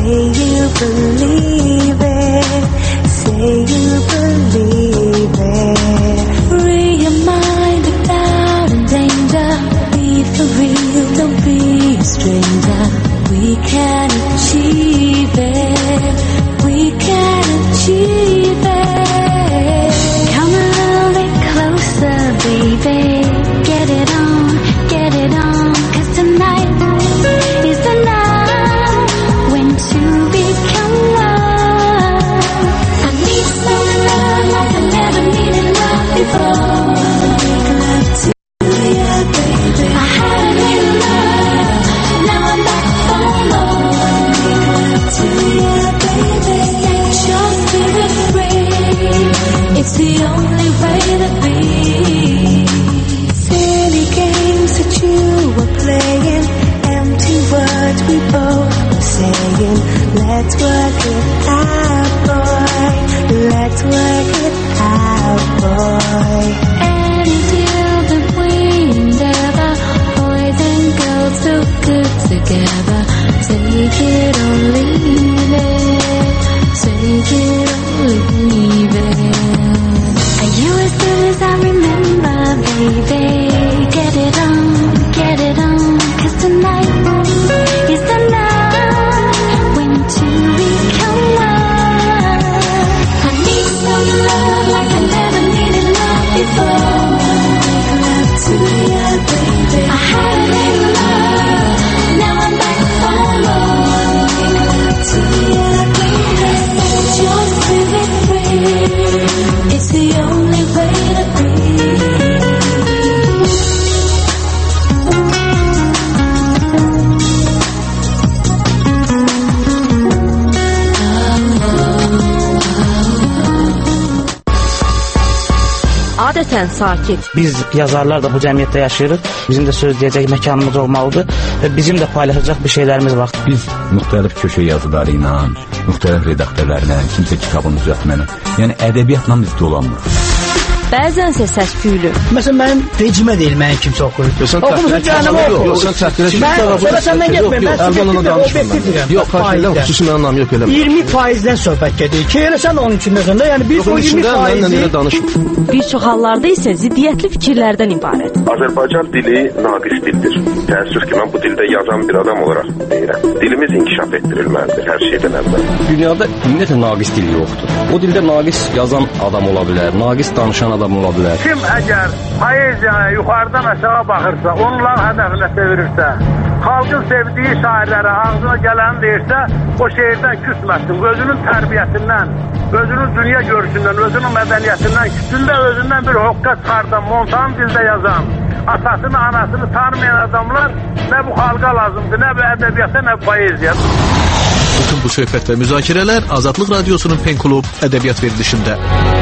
you believe it. Say you believe it. Free your mind of doubt and danger. Be for real, don't be a stranger. We can achieve it. We can achieve it. Come a little bit closer, baby. Get it on, get it on. 'Cause tonight is the night when two become one. I need some love like I never needed love before. Make love to you, baby. I had it in love, now I'm back for more. Make love to you, baby. Set your spirit free. It's the only way to be. Silly games that you were playing, empty words we both were saying. Let's work it out, boy. Let's work it out, boy. And until the wind ever, boys and girls so good together. Take it or leave it. Take it or leave it. Are you as good as I remember, baby? Get it on, get it on. 'Cause tonight is the night when two become one. I need some love like I never needed love before. Make love to you, baby. I had it in love, now I'm back for more. Make love to you, baby. Set your spirit free. It's the only way to be. Adətən sakit. Biz yazarlar da bu cəmiyyətdə yaşayırıq. Bizim də söz deyəcək məkanımız olmalıdır və bizim də paylaşacaq bir şeylərimiz var. Biz müxtəlif köşə yazıları ilə, müxtəlif redaktörlərlə, kimsə kitabını düzəltməni, yəni ədəbiyyatla biz dolanmırıq. Bəzənsə səs-küylü. Məsələn, mənim vecimə deyil, mənim kimsə oxuyur. Oxumusun cəhənnəmə oxuyur. Sən çəkdirək. Mən səndən getməyim, mən subyektivdirəm. Yox, xarşıyla xüsusi mənim anam yox eləmə. 20%-dən söhbət gedir. Ki, elə sən onun içindəsən də, yəni biz o 20%-i... Bir çox hallarda isə ziddiyyətli fikirlərdən ibarət. Azərbaycan dili naqis dildir. Təəssüf ki, mən bu dildə yazan bir adam olaraq deyirəm. Dilimiz inkişaf etdirilməlidir hər şeydən əvvəl. Dünyada ümumiyyətlə naqis dil yoxdur. O dildə naqis yazan adam ola bilər, naqis danışan adam ola bilər. Kim əgər poeziyaya yuxarıdan aşağı baxırsa, onların hədəfinə çevirirsə, xalqın sevdiyi şairlərə ağzına gələni deyirsə, o şeirdən küsməsin. Özünün tərbiyəsindən, özünün dünya görüşündən, özünün mədəniyyətindən, küsündə özündən bir hoqqa çıxardan, montan dildə yazan, atasını, anasını tanımayan adamlar nə bu xalqa lazımdır, nə bu ədəbiyyata, nə bu poeziya. Bütün bu söhbət və müzakirələr Azadlıq Radiosunun Pen Klub ədəbiyyat verilişində.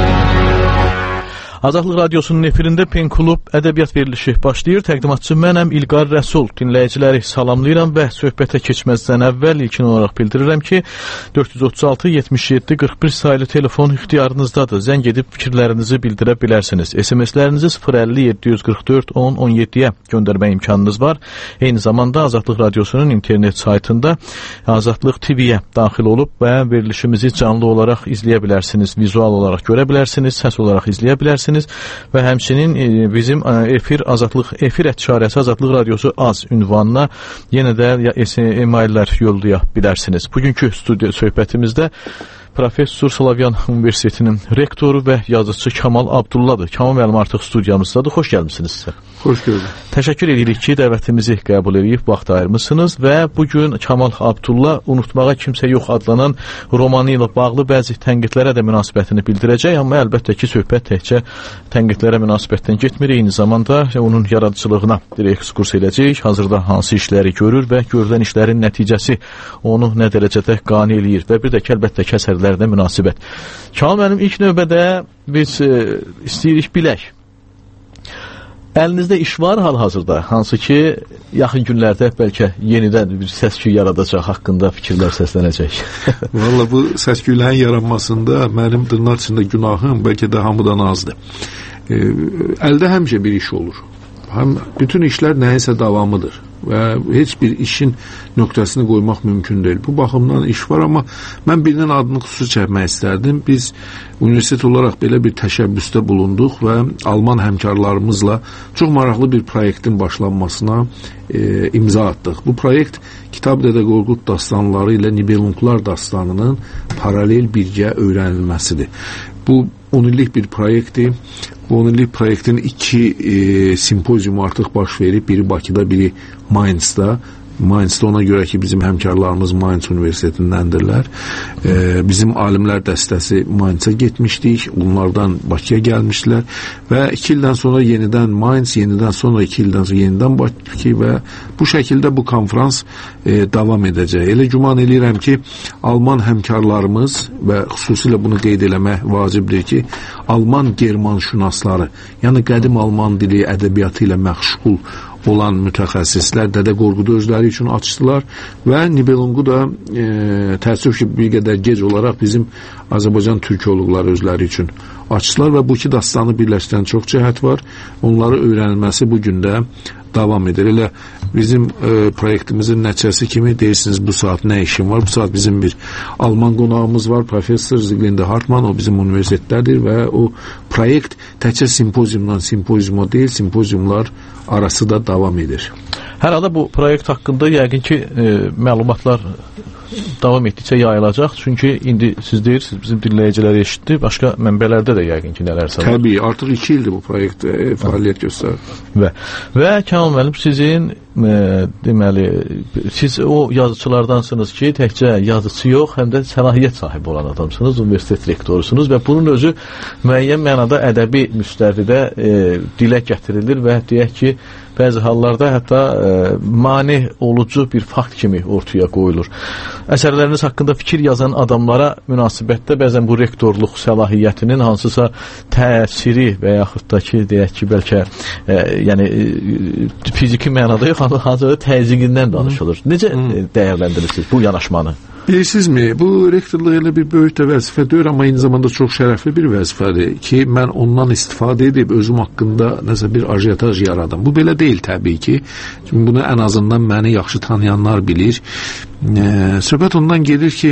Azadlıq Radiosunun efirində Pen Klub ədəbiyyat verilişi başlayır. Təqdimatçı mənəm İlqar Rəsul. Dinləyiciləri salamlayıram və söhbətə keçməzdən əvvəl ilkin olaraq bildirirəm ki 436-77-41 sayılı telefon ixtiyarınızdadır. Zəng edib fikirlərinizi bildirə bilərsiniz. SMS-lərinizi 050-744-10-17-yə göndərmə imkanınız var. Eyni zamanda Azadlıq Radiosunun internet saytında Azadlıq TV-yə daxil olub və verilişimizi canlı olaraq izləyə bilərsiniz. Vizual olaraq görə bilərsiniz, səs olaraq izləyə bilərsiniz. Və həmçinin bizim efir etibarəsi Azadlıq Radiosu az ünvanına yenə də e-maillər yollaya bilərsiniz. Bugünkü studiya söhbətimizdə Professor Slavyan Universitetinin rektoru və yazıcısı Kamal Abdulladır. Kamal müəllim artıq studiyamızdadır. Xoş gəlmisiniz sizə. Xoş gördük. Təşəkkür edirik ki, dəvətimizi qəbul edib vaxt ayırmısınız və bugün Kamal Abdullah Unutmağa Kimsə Yox adlanan romanı ilə bağlı bəzi tənqidlərə də münasibətini bildirəcək, amma əlbəttə ki, söhbət təkcə tənqidlərə münasibətdən getmir, eyni zamanda onun yaradıcılığına ekskurs edəcək, hazırda hansı işləri görür və görülən işlərin nəticəsi onu nə dərəcədə qane eləyir və bir də ki, əlbəttə ki, əsərlərdə münasibət. Kamal mənim ilk növbədə biz istəyirik bilək. Əlinizdə iş var hal-hazırda, hansı ki, yaxın günlərdə bəlkə yenidən bir səs-küy yaradacaq, haqqında fikirlər səslənəcək. Valla bu səs-küylərin yaranmasında mənim dırnaq içində günahım bəlkə də hamıdan azdır. Əldə həmişə bir iş olur. bütün işlər nəyəsə davamıdır və heç bir işin nöqtəsini qoymaq mümkün deyil. Bu baxımdan iş var, amma mən birinin adını xüsusi çəkmək istərdim. Biz universitet olaraq belə bir təşəbbüsdə bulunduq və Alman həmkarlarımızla çox maraqlı bir proyektin başlanmasına imza attıq. Bu proyekt Kitab Dədə Qorqud dastanları ilə Nibelunglar dastanının paralel birgə öyrənilməsidir. Bu 10 illik bir proyektdir. Bu 10 illik proyektin 2 simpoziumu artıq baş verib. Biri Bakıda, biri Mainz'da. Mainz'da ona görə ki, bizim həmkarlarımız Mainz Universitetindəndirlər. Bizim alimlər dəstəsi Mainz'a getmişdik. Onlardan Bakıya gəlmişdilər. Və 2 ildən sonra yenidən Mainz, yenidən sonra 2 ildən sonra yenidən Bakı və bu şəkildə bu konferans davam edəcək. Elə güman edirəm ki, Alman həmkarlarımız və xüsusilə bunu qeyd eləmək vacibdir ki, Alman germanşünasları, yəni qədim Alman dili, ədəbiyyatı ilə məşğul olan mütəxəssislər Dədə Qorqudu özləri üçün açdılar və Nibelungu da təəssüf ki, bir qədər gec olaraq bizim Azərbaycan türkoloqları özləri üçün açdılar və bu iki dastanı birləşdirən çox cəhət var. Onları öyrənilməsi bu gün də davam edir. Elə bizim proyektimizin nəticəsi kimi deyirsiniz, bu saat nə işim var? Bu saat bizim bir Alman qonağımız var, Professor Ziglinde Hartmann, o bizim universitetdədir və o proyekt təkcə simpoziumdan simpoziuma deyil, simpoziumlar arası da davam edir. Hər halda bu proyekt haqqında yəqin ki, məlumatlar davam etdikcə yayılacaq. Çünki indi siz deyirsiniz, bizim dinləyicilər eşitdi, başqa mənbələrdə də yəqin ki, nələrsə var. Təbii, artıq 2 ildir bu proyekt fəaliyyət göstərir. Və Kəmal müəllim, sizin deməli, siz o yazıçılardansınız ki, təkcə yazıcı yox, həm də səlahiyyət sahibi olan adamsınız, universitet rektorusunuz və bunun özü müəyyən mənada ədəbi müstəvidə dilə gətirilir və deyək ki, bəzi hallarda hətta mane olucu bir fakt kimi ortaya qoyulur. Əsərləriniz haqqında fikir yazan adamlara münasibətdə bəzən bu rektorluq səlahiyyətinin hansısa təsiri və yaxud da ki, deyək ki, bəlkə yəni fiziki mənada yox, hansısa təzyiqindən danışılır. Necə dəyərləndirirsiniz bu yanaşmanı? Bilirsinizmi, bu rektorluq elə bir böyük də vəzifə deyil, amma eyni zamanda çox şərəfli bir vəzifədir ki, mən ondan istifadə edib özüm haqqında nəsə bir ajiyataj yaradım. Bu belə deyil təbii ki. Çünki bunu ən azından məni yaxşı tanıyanlar bilir. Söhbət ondan gedir ki,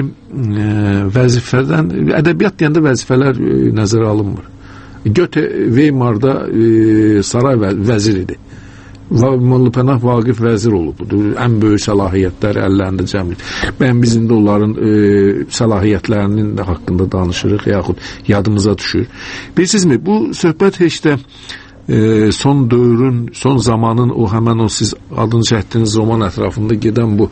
vəzifədən, ədəbiyyat deyəndə vəzifələr nəzərə alınmır. Göte Weimar'da saray vəzir idi. Mollapənah Vaqif vəzir olub. Ən böyük səlahiyyətlər əllərində cəmdir. Mən bizim də onların səlahiyyətlərinin də haqqında danışırıq, yaxud yadımıza düşür. Bilirsizmi, bu söhbət heç də son dövrün, son zamanın o həmən o siz adını çəkdiyiniz roman ətrafında gedən bu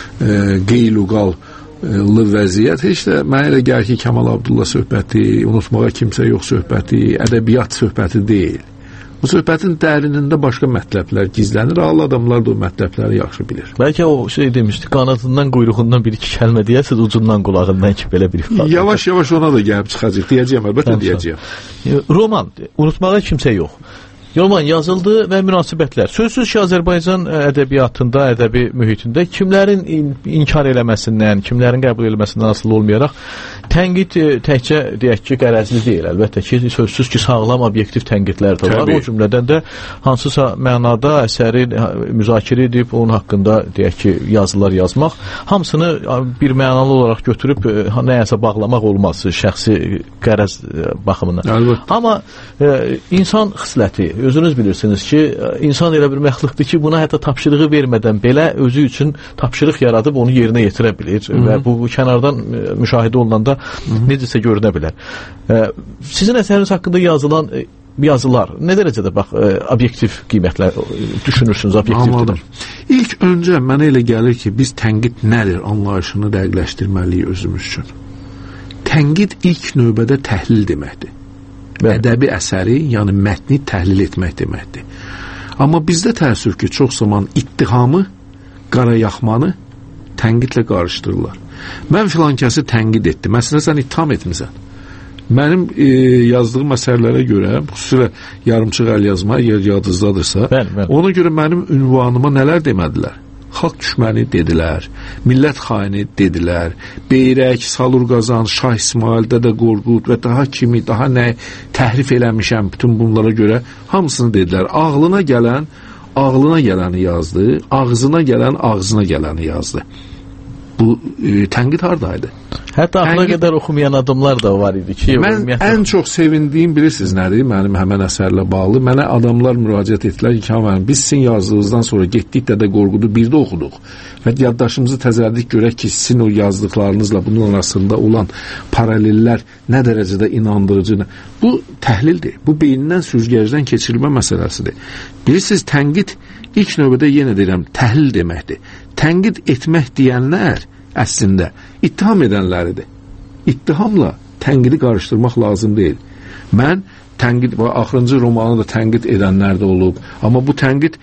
qeyluqal vəziyyət heç də mənə elə gəlir ki, Kəmal Abdullah söhbəti, unutmağa kimsə yox söhbəti, ədəbiyyat söhbəti deyil. Bu söhbətin dərinində başqa mətləblər gizlənir. Ağıl adamlar da o mətləbləri yaxşı bilir. Bəlkə o şey demişdi, qanadından, quyruğundan bir-iki kəlmə deyəsiz, ucundan, qulağından ki, belə bir ifadə. Yavaş-yavaş ona da gəlib çıxacaq. Deyəcəyəm, əlbəttə deyəcəyəm. Roman, unutmağa kimsə yox. Roman yazıldı və münasibətlər. Sözsüz ki, Azərbaycan ədəbiyyatında, ədəbi mühitində kimlərin inkar eləməsindən, kimlərin qəbul eləməsindən asılı olmayaraq tənqid təkcə deyək ki, qərəzli deyil. Əlbəttə ki, sözsüz ki, sağlam, obyektiv tənqidlər də var. O cümlədən də hansısa mənada əsəri müzakirə edib, onun haqqında deyək ki, yazılar yazmaq, hamısını bir mənalı olaraq götürüb nəyəsə bağlamaq olmaz şəxsi qərəz baxımından. Əlbəttə. Amma insan xisləti, özünüz bilirsiniz ki, insan elə bir məxluqdur ki, buna hətta tapşırığı vermədən belə özü üçün tapşırıq yaradıb onu yerinə yetirə bilir və bu kənardan müşahidə olunanda necəsə görünə bilər. Sizin əsəriniz haqqında yazılan yazılar nə dərəcədə obyektiv qiymətlər düşünürsünüz, obyektivdir? İlk öncə mənə elə gəlir ki, biz tənqid nədir anlayışını dəqiqləşdirməliyik özümüz üçün. Tənqid ilk növbədə təhlil deməkdir. Ədəbi əsəri, yəni mətni təhlil etmək deməkdir. Amma bizdə təəssüf ki, çox zaman ittihamı, qarayaxmanı tənqidlə qarışdırırlar. Mən filan kəsi tənqid etdim. Məsələn, sən ittiham etmisən. Mənim yazdığım əsərlərə görə, xüsusilə yarımçıq əlyazma, əgər yadınızdadırsa, ona görə mənim ünvanıma nələr demədilər? xalq düşməni dedilər, millət xaini dedilər, Beyrək, Salurqazan, Şah İsmail, Dədə Qorqud və daha kimi, daha nə təhrif eləmişəm bütün bunlara görə hamısını dedilər. Ağlına gələni yazdı, ağzına gələni yazdı. Bu tənqid hardaydı? Hətta axıra qədər oxumayan adamlar da var idi ki, mən ən çox sevindiyim bilirsiniz nədir? Mənim həmən əsərlə bağlı mənə adamlar müraciət etdilər ki, biz sizin yazdığınızdan sonra getdik Dədə Qorqudu birdə oxuduq və yaddaşımızı təzərdik görək ki, sizin o yazdıqlarınızla bunun arasında olan paralellər nə dərəcədə inandırıcı. Bu təhlildir. Bu beynindən süzgəcdən keçirilmə məsələsidir. Bilirsiniz, tənqid ilk növbədə yenə deyirəm, təhlil deməkdir. Tənqid etmək deyənlər əslində ittiham edənləridir. İttihamla tənqidi qarışdırmaq lazım deyil. Mən tənqid və axırıncı romanı da tənqid edənlər də olub. Amma bu tənqid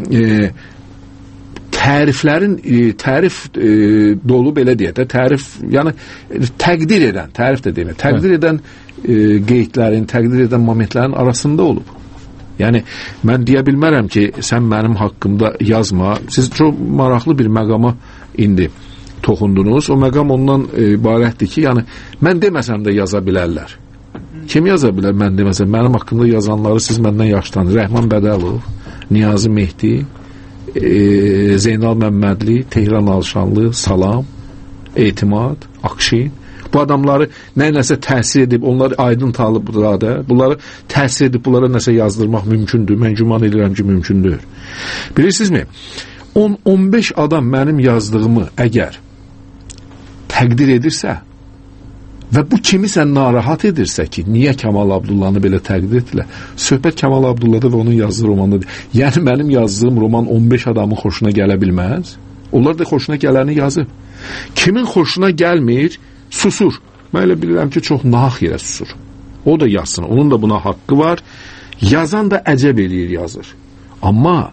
tərif dolu belə deyək də, yəni təqdir edən, tərif də demir, təqdir edən qeydlərin, təqdir edən momentlərin arasında olub. Yəni, mən deyə bilmərəm ki, sən mənim haqqımda yazma. Siz çox maraqlı bir məqama indi toxundunuz. O məqam ondan ibarətdir ki, yəni, mən deməsəm də yaza bilərlər. Kim yaza bilər mən deməsəm? Mənim haqqımda yazanları siz məndən yaşlanır. Rəhman Bədəlov, Niyazi Mehdi, Zeynal Məmmədli, Tehran Alşanlı, Salam, Etimad, Akşin. Bu adamları nəsə təsir edib, onları aydın talıblarda, bunları təsir edib, bunlara nəsə yazdırmaq mümkündür. Mən güman edirəm ki, mümkündür. Bilirsinizmi? 10-15 adam mənim yazdığımı əgər təqdir edirsə və bu kimisə narahat edirsə ki, niyə Kəmal Abdullanı belə təqdir etdilər? Söhbət Kəmal Abdullada və onun yazdığı romandadır. Yəni, mənim yazdığım roman 15 adamın xoşuna gələ bilməz. Onlar da xoşuna gələni yazıb. Kimin xoşuna gəlmir, susur. Mən elə bilirəm ki, çox nahaq yerə susur. O da yazsın. Onun da buna haqqı var. Yazan da əcəb eləyir, yazır. Amma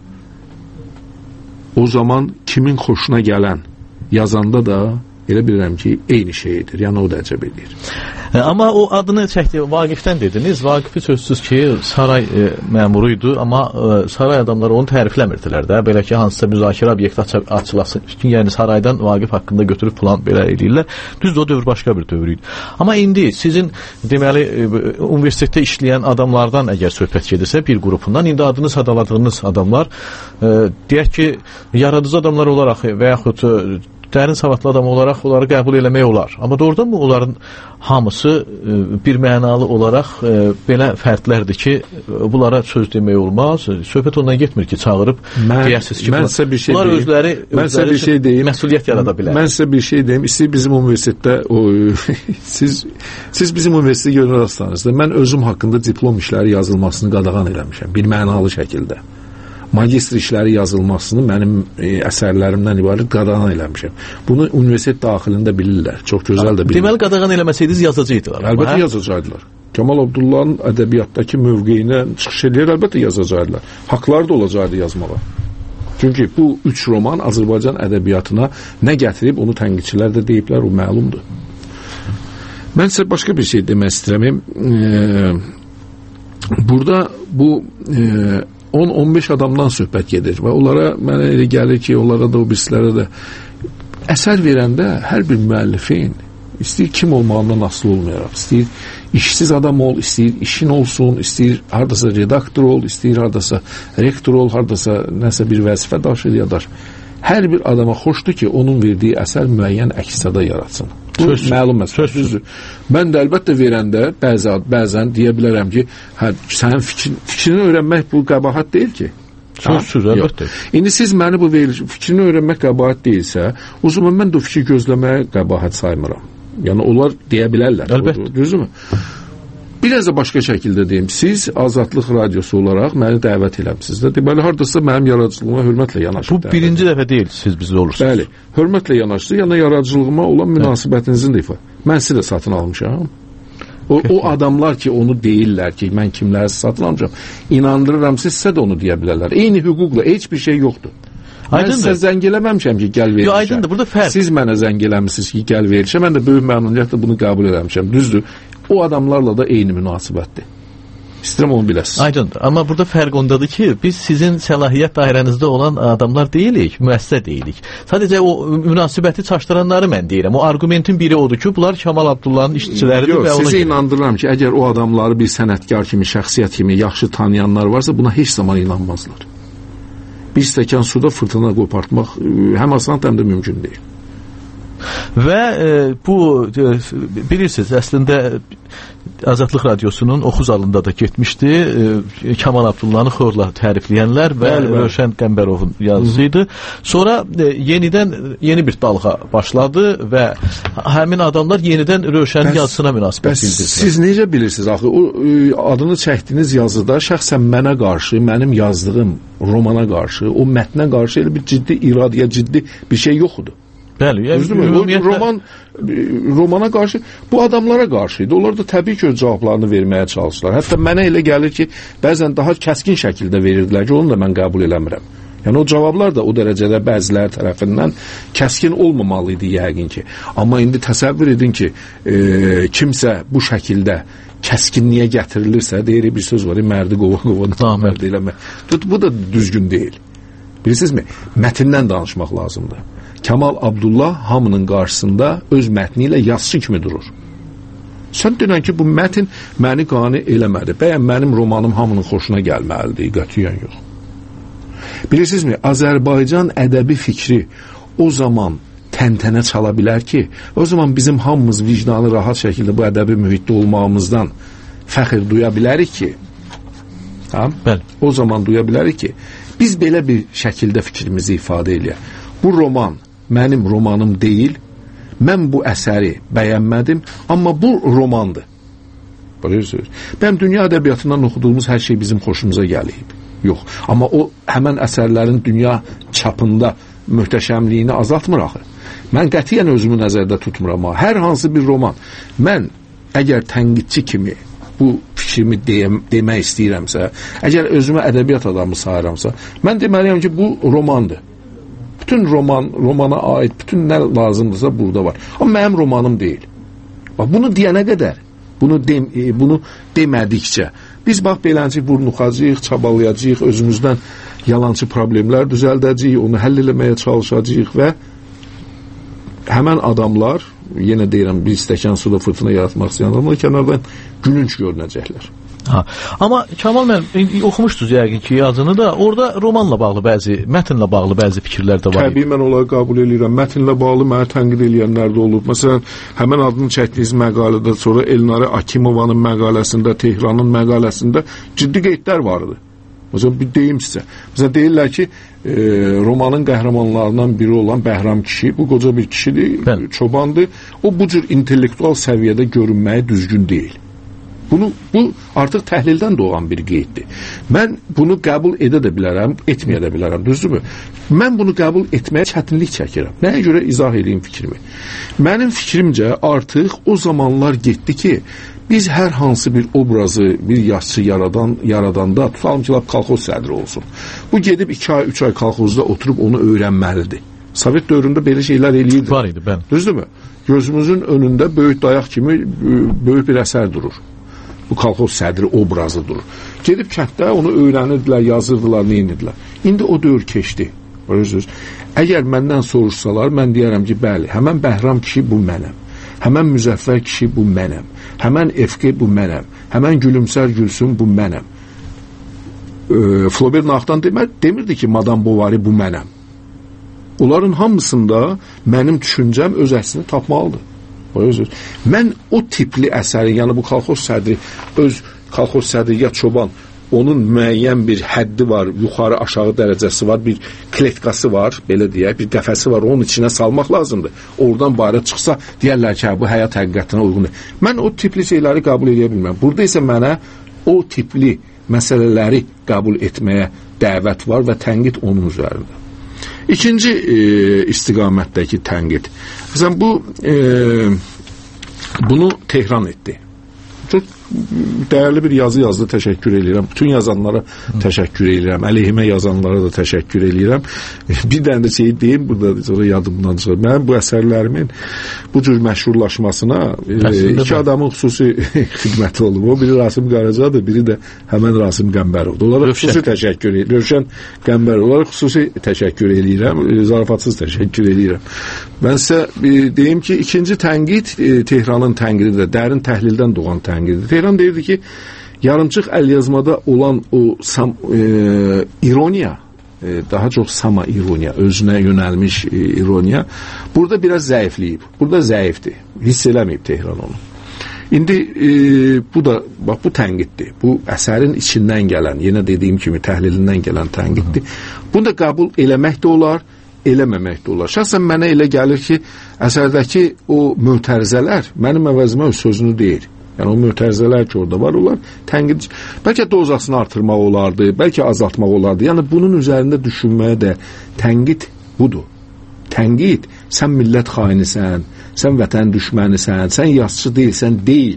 o zaman kimin xoşuna gələn yazanda da elə bilirəm ki, eyni şeydir. Yəni, o da əcəb edir. Amma o adını çəkdi, Vaqifdən dediniz. Vaqifi sözsüz ki, saray məmuruydu, amma saray adamları onu tərifləmirdilər də. Belə ki, hansısa müzakirə obyekti açılasın. Yəni, saraydan Vaqif haqqında götürüb plan belə edirlər. Düzdür, o dövr başqa bir dövr idi. Amma indi sizin, deməli, universitetdə işləyən adamlardan əgər söhbət gedirsə, bir qrupundan, indi adını sadaladığınız adamlar, deyək ki, yaradıcı adamlar olaraq və yaxud dərin savadlı adam olaraq onları qəbul eləmək olar. Amma doğrudan mı onların hamısı bir mənalı olaraq belə fərdlərdir ki, bunlara söz demək olmaz. Söhbət ondan getmir ki, çağırıb deyəsiz ki, bunlar özləri məsuliyyət yarada bilər. Mən sizə bir şey deyim. İstəyir bizim universitetdə siz bizim universitetdə görünür hastanızda. Mən özüm haqqında diplom işləri yazılmasını qadağan eləmişəm. Bir mənalı şəkildə. Magistr işləri yazılmasını mənim əsərlərimdən ibarət qadağan eləmişəm. Bunu universitet daxilində bilirlər. Çox gözəl də bilirlər. Deməli, qadağan eləməsəydiniz yazacaqdılar. Əlbəttə yazacaqdılar. Kəmal Abdullahın ədəbiyyatdakı mövqeyinə çıxış eləyər, əlbəttə yazacaqdılar. Haqları da olacaqdı yazmağa. Çünki bu 3 roman Azərbaycan ədəbiyyatına nə gətirib, onu tənqidçilər də deyiblər, o məlumdur. Mən sizə başqa bir şey demək istəyirəm. Burada bu 10-15 adamdan söhbət gedir və onlara mənə elə gəlir ki, onlara da o birisilərə də əsər verəndə hər bir müəllifin istəyir kim olmağından asılı olmayaraq, istəyir işsiz adam ol, istəyir işin olsun, istəyir hardasa redaktor ol, istəyir hardasa rektor ol, hardasa nəsə bir vəzifə daşır ya daş. Hər bir adama xoşdur ki, onun verdiyi əsər müəyyən əks-səda yaratsın. Bu məlum məsələdir. Mən də əlbəttə verəndə bəzən deyə bilərəm ki, sənin fikrini öyrənmək bu qəbahat deyil ki. Sözsüz, əlbəttə. İndi siz məni bu fikrini öyrənmək qəbahat deyilsə, o zaman mən də o fikri gözləməyə qəbahat saymıram. Yəni, onlar deyə bilərlər. Əlbəttə. Düzdürmü? Biraz da başqa şəkildə deyim, siz Azadlıq Radiosu olaraq məni dəvət eləmişsiniz də. Deməli, haradasa mənim yaradıcılığıma hörmətlə yanaşır. Bu birinci dəfə deyil, siz bizdə olursunuz. Bəli, hörmətlə yanaşır, yəni yaradıcılığıma olan münasibətinizin də ifa. Mən sizi də satın almışam. O adamlar ki, onu deyirlər ki, mən kimləri satın almışam, inandırıram, sizsə də onu deyə bilərlər. Eyni hüquqla, heç bir şey yoxdur. Mən sizə zəng eləməmişəm ki, gəl verilişə. Aydındır, burada fərq. Siz mənə zəng eləmişsiniz ki, gəl verilişə. Mən də böyük məmnuniyyətlə bunu qəbul eləmişəm. Düzdür. O adamlarla da eyni münasibətdir. İstəyirəm onu biləsiniz. Aydındır. Amma burada fərq ondadır ki, biz sizin səlahiyyət dairənizdə olan adamlar deyilik, müəssisə deyilik. Sadəcə o münasibəti çaşdıranları mən deyirəm. O argumentin biri odur ki, bunlar Kamal Abdullahın işçiləridir. Yox, sizə inandırıram ki, əgər o adamları bir sənətkar kimi, şəxsiyyət kimi yaxşı tanıyanlar varsa, buna heç zaman inanmazlar. Bir stəkan suda fırtına qopartmaq həm asan, həm də mümkün deyil. Və bu bilirsiniz, əslində Azadlıq Radiosunun oxu zalında da getmişdi. Kamal Abdullahı xorla tərifləyənlər və Rövşən Qəmbərovun yazısıydı. Sonra yeni bir dalğa başladı və həmin adamlar yenidən Rövşənin yazısına münasibət bildirdilər. Siz necə bilirsiniz axı? O adını çəkdiyiniz yazıda şəxsən mənə qarşı, mənim yazdığım romana qarşı, o mətnə qarşı elə bir ciddi iradə, ciddi bir şey yox idi. Bəli, romana qarşı, bu adamlara qarşı idi. Onlar da təbii ki, öz cavablarını verməyə çalışırlar. Hətta mənə elə gəlir ki, bəzən daha kəskin şəkildə verirdilər ki, onu da mən qəbul eləmirəm. Yəni o cavablar da o dərəcədə bəziləri tərəfindən kəskin olmamalı idi yəqin ki. Amma indi təsəvvür edin ki, kimsə bu şəkildə kəskinliyə gətirilirsə, deyir bir söz var, mərdi qova mərdi eləmə. Bu da düzgün deyil. Bilirsinizmi? Mətndən danışmaq lazımdır. Kamal Abdullah hamının qarşısında öz mətni ilə yazıçı kimi durur. Sən denən ki, bu mətin məni qane eləmədi. Bəyən mənim romanım hamının xoşuna gəlməlidir, qətiyyən yox. Bilirsinizmi, Azərbaycan ədəbi fikri o zaman təntənə çala bilər ki, o zaman bizim hamımız vicdanı rahat şəkildə bu ədəbi mühitdə olmağımızdan fəxr duya bilərik ki, o zaman duya bilərik ki, biz belə bir şəkildə fikrimizi ifadə eləyək. Bu roman mənim romanım deyil, mən bu əsəri bəyənmədim, amma bu romandır. Bəyəm dünya ədəbiyyatından oxuduğumuz hər şey bizim xoşumuza gəlib. Yox, amma o həmən əsərlərin dünya çapında möhtəşəmliyini azaltmır axı. Mən qətiyyən özümü nəzərdə tutmuram. Hər hansı bir roman, mən əgər tənqidçi kimi bu fikrimi demək istəyirəmsə, əgər özümü ədəbiyyat adamı sayıramsa, mən deməliyəm ki, bu romandır. Bütün romana aid bütün nə lazımdırsa burada var. Amma mənim romanım deyil. Bax, bunu deyənə qədər, bunu demədikcə, biz bax beləncə burnuxacağıq, çabalayacağıq, özümüzdən yalancı problemlər düzəldəcəyik, onu həll eləməyə çalışacağıq və həmən adamlar, yenə deyirəm, bir stəkan suda fırtına yaratmaq istəyən adamlar kənardan gülünç görünəcəklər. Amma Kamal müəllim, oxumuşdunuz yəqin ki, yazını da, orada romanla bağlı mətnlə bağlı bəzi fikirlər də var. Təbii, mən onları qəbul edirəm. Mətnlə bağlı mənə tənqid eləyənlər də olub. Məsələn, həmən adını çəkdiyiniz məqalədə sonra Elnarə Akimovanın məqaləsində, Tehranın məqaləsində ciddi qeydlər var idi. Məsələn, bir deyim sizə. Məsələn, deyirlər ki, romanın qəhrəmanlarından biri olan Bəhram kişi, bu qoca bir kişidir, çobandır. O, bu cür intellektual səviyyədə görünməyi düzgün deyil. Bu artıq təhlildən doğan bir qeyddir. Mən bunu qəbul edə də bilərəm, etməyə də bilərəm, düzdürmü? Mən bunu qəbul etməyə çətinlik çəkirəm. Nəyə görə izah edeyim fikrimi? Mənim fikrimcə artıq o zamanlar getdi ki, biz hər hansı bir obrazı, bir yazıçı yaradanda, tutalım ki, kolxoz sədri olsun. Bu gedib 2 ay, 3 ay kolxozda oturub onu öyrənməlidir. Sovet dövründə belə şeylər eləyirdi. Var idi, bəli. Düzdürmü? Gözümüzün önündə böyük dayaq kimi böyük bir əsər durur. Bu kolxoz sədri obrazı durur. Gedib kənddə onu öyrənirdilər, yazırdılar, neynidilər. İndi o dövr keçdi. Əgər məndən soruşsalar, mən deyərəm ki, bəli, həmən Bəhram kişi bu mənəm. Həmən Müzəffər kişi bu mənəm. Həmən Efqi bu mənəm. Həmən Gülümsər Gülsüm bu mənəm. Flaubert Nağdan demirdi ki, Madame Bovary bu mənəm. Onların hamısında mənim düşüncəm öz əslini tapmalıdır. Mən o tipli əsərin, yəni bu kolxoz sədri, öz kolxoz sədri ya çoban, onun müəyyən bir həddi var, yuxarı aşağı dərəcəsi var, bir kletkası var, belə deyək, bir qəfəsi var, onun içinə salmaq lazımdır. Oradan bayra çıxsa, deyərlər ki, bu həyat həqiqətinə uyğundur. Mən o tipli şeyləri qəbul edə bilməm. Burada isə mənə o tipli məsələləri qəbul etməyə dəvət var və tənqid onun üzərində. İkinci istiqamətdəki tənqid. Məsələn, bunu Tehran etdi. Çox dəyərli bir yazı yazdı, təşəkkür edirəm. Bütün yazanlara təşəkkür edirəm. Əleyhimə yazanlara da təşəkkür edirəm. Bir dənə də şey deyim, burada sonra yadımdan çıxır. Mənim bu əsərlərimin bu cür məşhurlaşmasına iki adamın xüsusi xidməti olub. O biri Rasim Qaracadır, biri də həmən Rasim Qəmbərovdur. Onlara xüsusi təşəkkür edirəm. Rövşən Qəmbərov. Onlara xüsusi təşəkkür edirəm. Zarafatsız təşəkkür edirəm. Mən sizə deyim ki, ikinci tənqid Tehranın tənqididir. Dərin təhlildən doğan tənqididir. Tehran deyirdi ki, yarımçıq əlyazmada olan o ironiya, daha çox sama ironiya, özünə yönəlmiş ironiya burada biraz zəifləyib. Burada zəifdir. Hiss eləməyib Tehran onu. İndi bu da, bax, bu tənqiddir. Bu əsərin içindən gələn, yenə dediyim kimi təhlilindən gələn tənqiddir. Bunu da qəbul eləmək də olar, eləməmək də olar. Şəxsən mənə elə gəlir ki, əsərdəki o mötərizələr mənim əvəzimə öz sözünü deyir. Yəni o mötərizələr ki, orada var, onlar tənqid, bəlkə dozasını artırmaq olardı, bəlkə azaltmaq olardı. Yəni bunun üzərində düşünməyə də tənqid budur. Tənqid, sən millət xainisən, sən vətən düşmənisən, sən yazıçı deyilsən, deyil.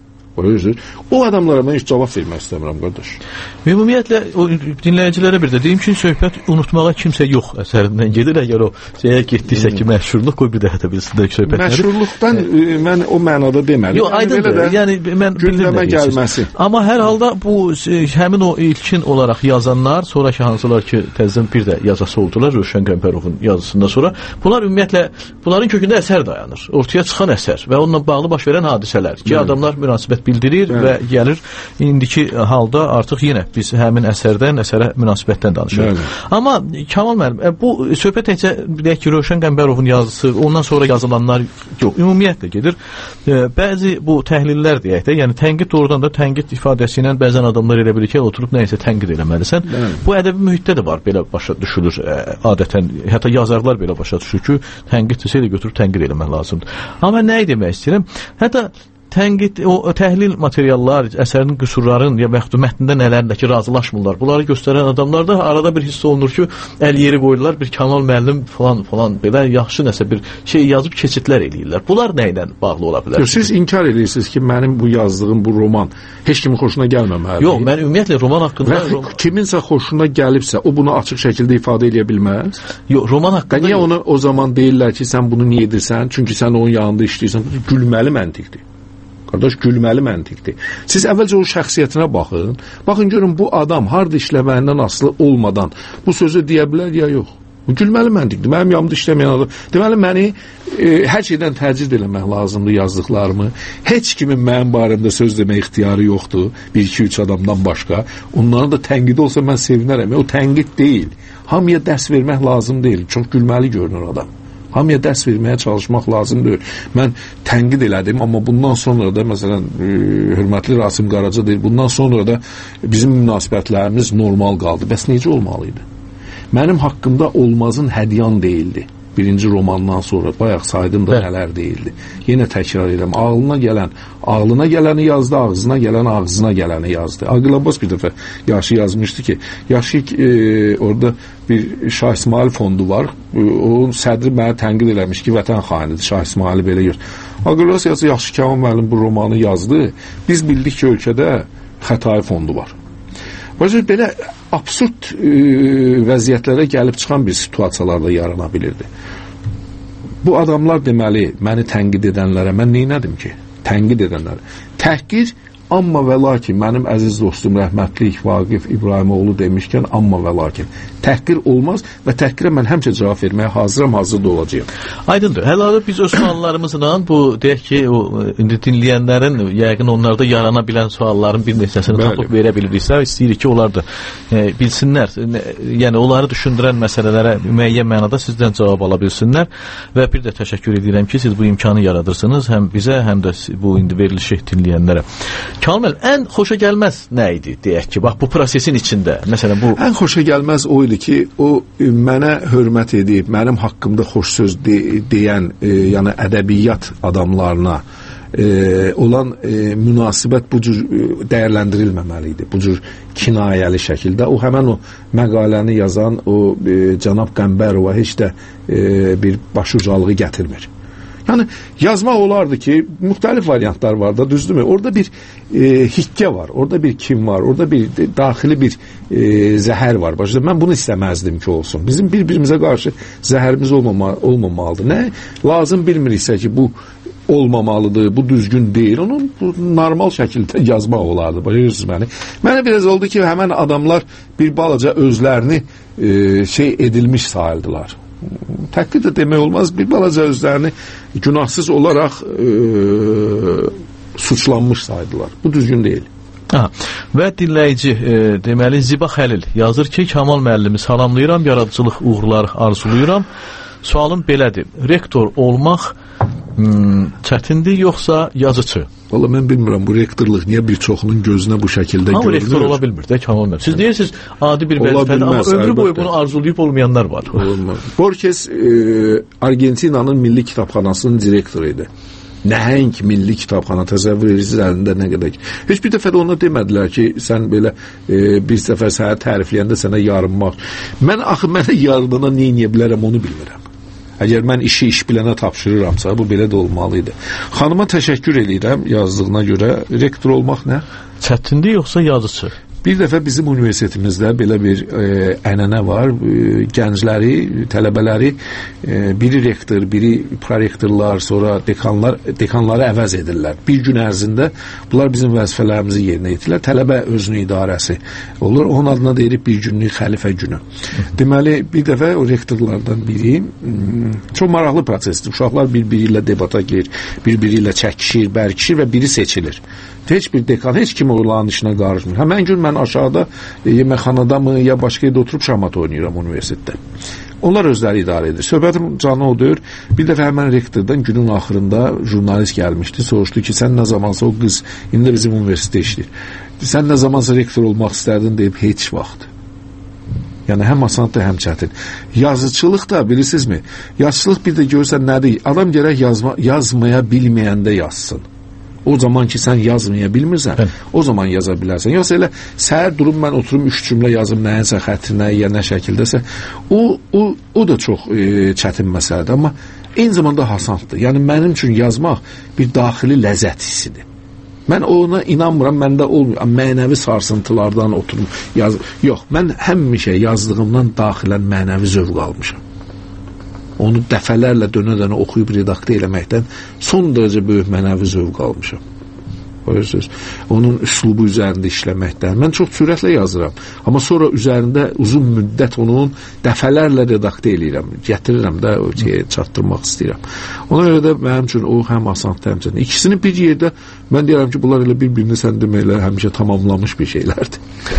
O adamlara mən heç cavab vermək istəmirəm, qardaş. Ümumiyyətlə, o dinləyicilərə bir də deyim ki, söhbət unutmağa kimsə yox əsərindən gedir. Əgər o şeyə getdiysə ki, məşhurluq, qoy bir də hətə bilsindəki söhbətləri. Məşhurluqdan mən o mənada demədim. Yox, aydındır. Yəni, mən gündəmə gəlməsi. Amma hər halda bu, həmin o ilkin olaraq yazanlar, sonraki hansılar ki, təzdən bir də yazası oldular, Rövşən Qəmbərovun yazısından sonra, bunlar ümumiyyətlə, bunların kökündə əsər dayanır. Ortaya çıxan əsər və onunla bağlı baş verən hadisələr ki, adamlar münasibət bildirir və gəlir indiki halda artıq yenə biz həmin əsərdən, əsərə münasibətdən danışırıq. Amma Kamal müəllim, bu söhbət təkcə deyək ki, Rövşən Qəmbərovun yazısı, ondan sonra yazılanlar yox, ümumiyyətlə gedir. Bəzi bu təhlillər deyək də, yəni tənqid doğrudan da tənqid ifadəsi ilə bəzən adamlar elə bilir ki, oturub nəyisə tənqid eləməlisən. Bu ədəbi mühitdə də var, belə başa düşülür adətən, hətta yazarlar belə başa düşür ki, tənqid desəylə götürüb tənqid eləmək lazımdır. Amma nəyi demək istəyirəm? Hətta tənqid, o təhlil materiallar, əsərin qüsurların ya mətndə nələrindəki razılaşmırlar. Bunları göstərən adamlarda arada bir hiss olunur ki, əl yeri qoyurlar, bir Kamal müəllim falan belə yaxşı nəsə bir şey yazıb keçidlər eləyirlər. Bunlar nə ilə bağlı ola bilər? Siz inkar edirsiniz ki, mənim bu yazdığım bu roman heç kimin xoşuna gəlməməlidir. Yox, mən ümumiyyətlə roman haqqında... Kiminsə xoşuna gəlibsə, o bunu açıq şəkildə ifadə edə bilməz. Yox, roman haqqında... Niyə onu o zaman deyirlər ki, sən bunu niyə edirsən? Çünki sən onun yanında işləyirsən. Gülməli məntiqdir. Qardaş, gülməli məntiqdir. Siz əvvəlcə o şəxsiyyətinə baxın. Baxın, görün, bu adam harda işləməyindən asılı olmadan bu sözü deyə bilər ya yox. Bu gülməli məntiqdir. Mənim yanımda işləməyən adam. Deməli, məni hər şeydən təcrid eləmək lazımdır yazdıqlarımı. Heç kimin mənim barəmdə söz demək ixtiyarı yoxdur. 1-2-3 adamdan başqa. Onların da tənqidi olsa mən sevinərəm. O tənqid deyil. Hamıya dərs vermək lazım deyil. Çox gülməli görünür adam. Hamıya dərs verməyə çalışmaq lazımdır. Mən tənqid elədim, amma bundan sonra da, məsələn, hörmətli Rasim Qaraca deyir, bundan sonra da bizim münasibətlərimiz normal qaldı. Bəs necə olmalıydı? Mənim haqqımda olmazın hədyan deyildi. Birinci romandan sonra bayaq saydım da nələr deyildi. Yenə təkrar edirəm. Ağlına gələni yazdı, ağzına gələn ağzına gələni yazdı. Aqil Abbas bir dəfə Yaşı yazmışdı ki, Yaşı orada bir Şah İsmail fondu var. O sədri mənə tənqid eləmiş ki, vətən xainidir, Şah İsmaili belə gör. Aqil Abbas yazdı, yaxşı Kamal müəllim bu romanı yazdı. Biz bildik ki, ölkədə Xətai fondu var. Başka belə absurd vəziyyətlərə gəlib çıxan bir situasiyalarda yarana bilirdi. Bu adamlar deməli, məni tənqid edənlərə mən neynədim ki? Tənqid edənlərə. Təhqir, amma və lakin, mənim əziz dostum rəhmətlik Vaqif İbrahimoğlu demişkən, amma və lakin. Təhqir olmaz və təhqirə mən həmişə cavab verməyə hazıram, hazır da olacağım. Aydındır. Hələ biz öz suallarımızla bu, deyək ki, indi dinləyənlərin, yəqin onlarda yarana bilən sualların bir neçəsini tapıb verə biliriksə, istəyirik ki, onlar da bilsinlər. Yəni, onları düşündürən məsələlərə müəyyən mənada sizdən cavab ala bilsinlər və bir də təşəkkür edirəm ki, siz bu imkanı yaradırsınız, həm bizə, həm də bu indi verilişi dinləyənlərə. Kamil, ən xoşa gəlməz nə idi, deyək ki, bax, bu prosesin içində, məsələn, bu... Ən xoşa gəlməz o idi ki, o mənə hörmət edib, mənim haqqımda xoş söz deyən, yəni ədəbiyyat adamlarına olan münasibət bu cür dəyərləndirilməməli idi, bu cür kinayəli şəkildə. O həmən o məqaləni yazan o cənab Qəmbərova heç də bir başucalığı gətirmir. Yəni yazmaq olardı ki, müxtəlif variantlar var da, düzdürmü? Orada bir hikkə var, orada bir kim var, orada bir daxili bir zəhər var. Başta mən bunu istəməzdim ki olsun. Bizim bir-birimizə qarşı zəhərimiz olmamalıdır. Nə lazım bilmiriksə ki, bu olmamalıdır, bu düzgün deyil. Onu bu normal şəkildə yazmaq olardı. Başlayırsınız məni. Mənə biraz oldu ki, həmən adamlar bir balaca özlərini edilmiş sayıldılar. Təqdir də demək olmaz, bir balaca özlərini günahsız olaraq suçlanmış saydılar. Bu düzgün deyil. Və dinləyici deməli Ziba Xəlil yazır ki, Kamal müəllimi salamlayıram, yaradıcılıq uğurları arzulayıram. Sualım belədir, rektor olmaq çətindir yoxsa yazıcı? Valla mən bilmirəm bu rektorluq niyə bir çoxunun gözünə bu şəkildə görünür. Amma rektor ola bilmir də Kamal müəllim. Siz deyirsiniz adi bir vəzifədir, amma ömrü boyu bunu arzulayıb olmayanlar var. Borges Argentinanın milli kitabxanasının direktoru idi. Nəhəng milli kitabxana təsəvvür edirsiniz əlində nə qədər ki. Heç bir dəfə də ona demədilər ki, sən belə bir dəfə sənə tərifləyəndə sənə yarınmaq. Mənə yarınana nə edə bilərəm onu bilmirəm. Əgər mən işi iş bilənə tapşırıramsa, bu belə də olmalıydı. Xanıma təşəkkür edirəm yazdığına görə. Rektor olmaq nə? Çətindir yoxsa yazıcı? Bir dəfə bizim universitetimizdə belə bir ənənə var. Gəncləri, tələbələri biri rektor, biri prorektorlar, sonra dekanları əvəz edirlər. Bir gün ərzində bunlar bizim vəzifələrimizi yerinə yetirirlər. Tələbə özünün idarəsi olur. Onun adına deyirik bir günlük xəlifə günü. Deməli, bir dəfə o rektorlardan biri çox maraqlı prosesdir. Uşaqlar bir-biri ilə debata girir, bir-biri ilə çəkişir, bərkişir və biri seçilir. Heç bir dekan, heç kim onların işinə qarışmır. Həmən gün mən aşağıda yeməkxanada mı, ya başqa yerdə oturub şahmat oynayıram universitetdə. Onlar özləri idarə edir. Söhbətim canı odur. Bir dəfə həmən rektordan günün axırında jurnalist gəlmişdi. Soruşdu ki, sən nə zamansa o qız, indi də bizim universitetdə işləyir. Sən nə zamansa rektor olmaq istərdin deyib, heç vaxt. Yəni həm asandır, həm çətin. Yazıçılıq da bilirsinizmi? Yazıçılıq bir də görürsən nədir? Adam gərək yazmaya bilməyəndə yazsın. O zaman ki sən yazmaya bilmirsən, o zaman yaza bilərsən. Yoxsa elə səhər durub mən oturum 3 cümlə yazım nəyənsə xətrinə ya nə şəkildəsə, o da çox çətin məsələdir. Amma eyni zamanda hasanddır. Yəni mənim üçün yazmaq bir daxili ləzzət hissidir. Mən ona inanmıram, məndə olmuyor. Mənəvi sarsıntılardan oturum yox, mən həmişə yazdığımdan daxilən mənəvi zövq almışam. Onu dəfələrlə dönə-dönə oxuyub redaktə eləməkdən son dərəcə böyük mənəvi zövq almışam. Onun üslubu üzərində işləməkdən. Mən çox sürətlə yazıram. Amma sonra üzərində uzun müddət onun dəfələrlə redaktə eləyirəm. Gətirirəm də o çatdırmaq istəyirəm. Ona görə də mənim üçün o həm asandır, həm çətin. İkisini bir yerdə mən deyirəm ki, bunlar elə bir-birini sən deməklə həmişə tamamlamış bir şeylərdir.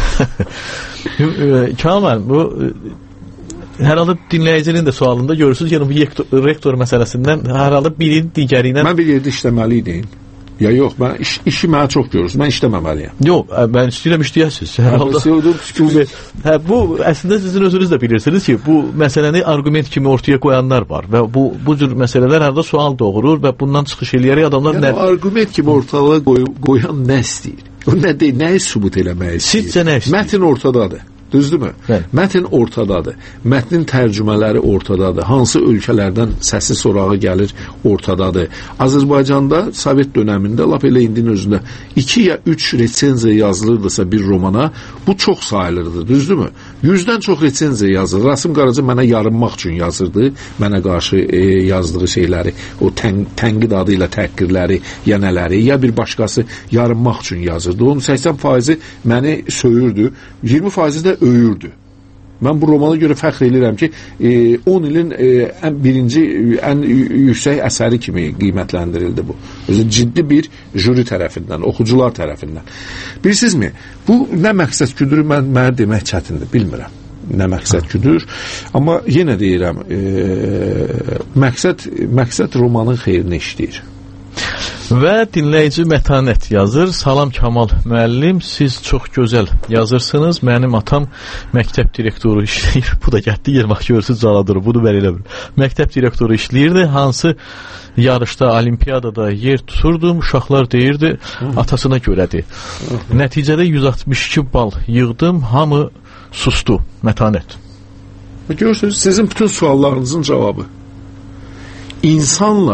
Kamal, bu hər halda dinləyicinin də sualında görürsünüz, yəni bu rektor məsələsindən hər halda biri digəri ilə... Mən bir yerdə işləməli idim. Ya yox, mən işi mənə çox görürsün, mən işləməməliyəm. Yox, mən istəyirəm işləyəsiniz. Hər halda... Bu, əslində sizin özünüz də bilirsiniz ki, bu məsələni argument kimi ortaya qoyanlar var və bu cür məsələlər hər halda sual doğurur və bundan çıxış eləyərək adamlar... Yəni, argument kimi ortalığa qoyan nə istəyir? O nə deyil, nəyi sübut eləmək istəyir? Sizcə nə istəyir? Mətin ortadadır. Düzdürmü? Mətn ortadadır. Mətnin tərcümələri ortadadır. Hansı ölkələrdən səsi sorağı gəlir ortadadır. Azərbaycanda Sovet dönəmində lap elə indinin özündə 2 ya 3 resenziya yazılırdısa bir romana, bu çox sayılırdı. Düzdürmü? 100-dən çox resenziya yazılır. Rasim Qaraca mənə yarınmaq üçün yazırdı. Mənə qarşı yazdığı şeyləri, o tənqid adı ilə təhqirləri, ya nələri, ya bir başqası yarınmaq üçün yazırdı. Onun 80% məni söyürdü. 20% də öyürdü. Mən bu romana görə fəxr edirəm ki, 10 ilin ən yüksək əsəri kimi qiymətləndirildi bu. Ciddi bir jüri tərəfindən, oxucular tərəfindən. Bilirsinizmi, bu nə məqsəd güdür, mənə demək çətindir, bilmirəm. Nə məqsəd güdür, amma yenə deyirəm, məqsəd romanın xeyrinə işləyir. Və dinləyici Mətanət yazır. Salam Kamal müəllim, siz çox gözəl yazırsınız. Mənim atam məktəb direktoru işləyir. Bu da getdi yer bax görürsüz caladır. Bunu mən elə bilmirəm. Məktəb direktoru işləyirdi. Hansı yarışda, olimpiyadada yer tuturdum. Uşaqlar deyirdi, atasına görədir. Nəticədə 162 bal yığdım. Hamı sustu. Mətanət. Görürsünüz, sizin bütün suallarınızın cavabı. İnsanla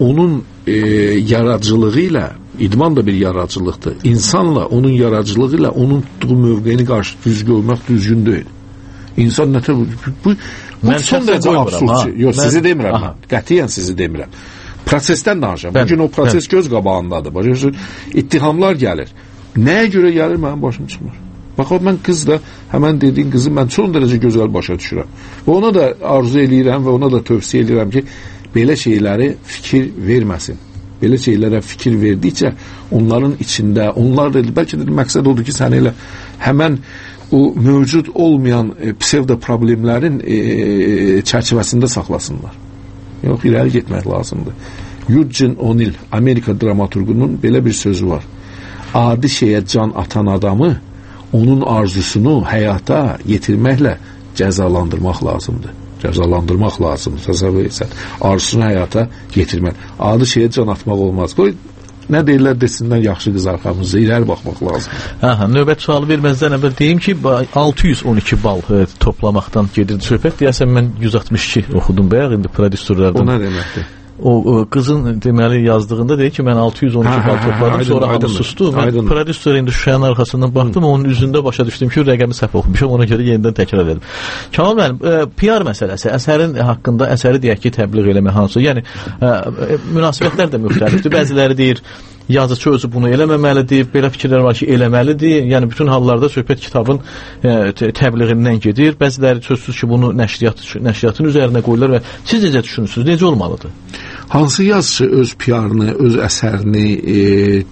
onun yaradıcılığı ilə, idman da bir yaradıcılıqdır. İnsanla, onun yaradıcılığı ilə onun tutduğu mövqeyini qarşı düz görmək düzgün deyil. İnsan nətər bu son dərəcə absurd. Yox, sizi demirəm mən. Qətiyyən sizi demirəm. Prosesdən danışıram. Bugün o proses göz qabağındadır. Başa ittihamlar gəlir. Nəyə görə gəlir mənim başım çıxmır. Bax, mən qız da, həmən dediyin qızı mən son dərəcə gözəl başa düşürəm. Və ona da arzu eləyirəm və ona da tövsiyə eləyirəm ki, belə şeyləri fikir verməsin. Belə şeylərə fikir verdikcə onların içində, onlar da bəlkə də məqsəd odur ki, sən elə həmən o mövcud olmayan psevdo problemlərin çərçivəsində saxlasınlar. Yox, irəli getmək lazımdır. Eugene O'Neill, Amerika dramaturqunun belə bir sözü var. Adi şeyə can atan adamı onun arzusunu həyata yetirməklə cəzalandırmaq lazımdır. Cəzalandırmaq lazımdır. Təsəvvür etsən. Arzusunu həyata yetirmək. Adi şeyə can atmaq olmaz. Qoy, nə deyirlər desinlər, yaxşı qız arxamızda irəli baxmaq lazımdır. Aha, növbət sualı verməzdən əvvəl deyim ki, 612 bal toplamaqdan gedirdi söhbət. Deyəsən mən 162 oxudum bayaq, indi prodüserlərdən. O nə deməkdir? O qızın deməli yazdığında deyir ki, mən 612 bal topladım, sonra hamı sustu. Mən prodüser indi şüşənin arxasından baxdım, onun üzündə başa düşdüm ki, rəqəmi səhv oxumuşam, ona görə yenidən təkrar edim. Kamal müəllim, PR məsələsi, əsərin haqqında əsəri deyək ki, təbliğ eləmək hansı? Yəni, münasibətlər də müxtəlifdir. Bəziləri deyir, yazıcı özü bunu eləməməlidir, belə fikirlər var ki, eləməlidir. Yəni, bütün hallarda söhbət kitabın təbliğindən gedir. Bəziləri sözsüz ki, bunu nəşriyyatın üzərinə qoyurlar və siz necə düşünürsünüz? Necə olmalıdır? Hansı yazıcı öz PR-ını, öz əsərini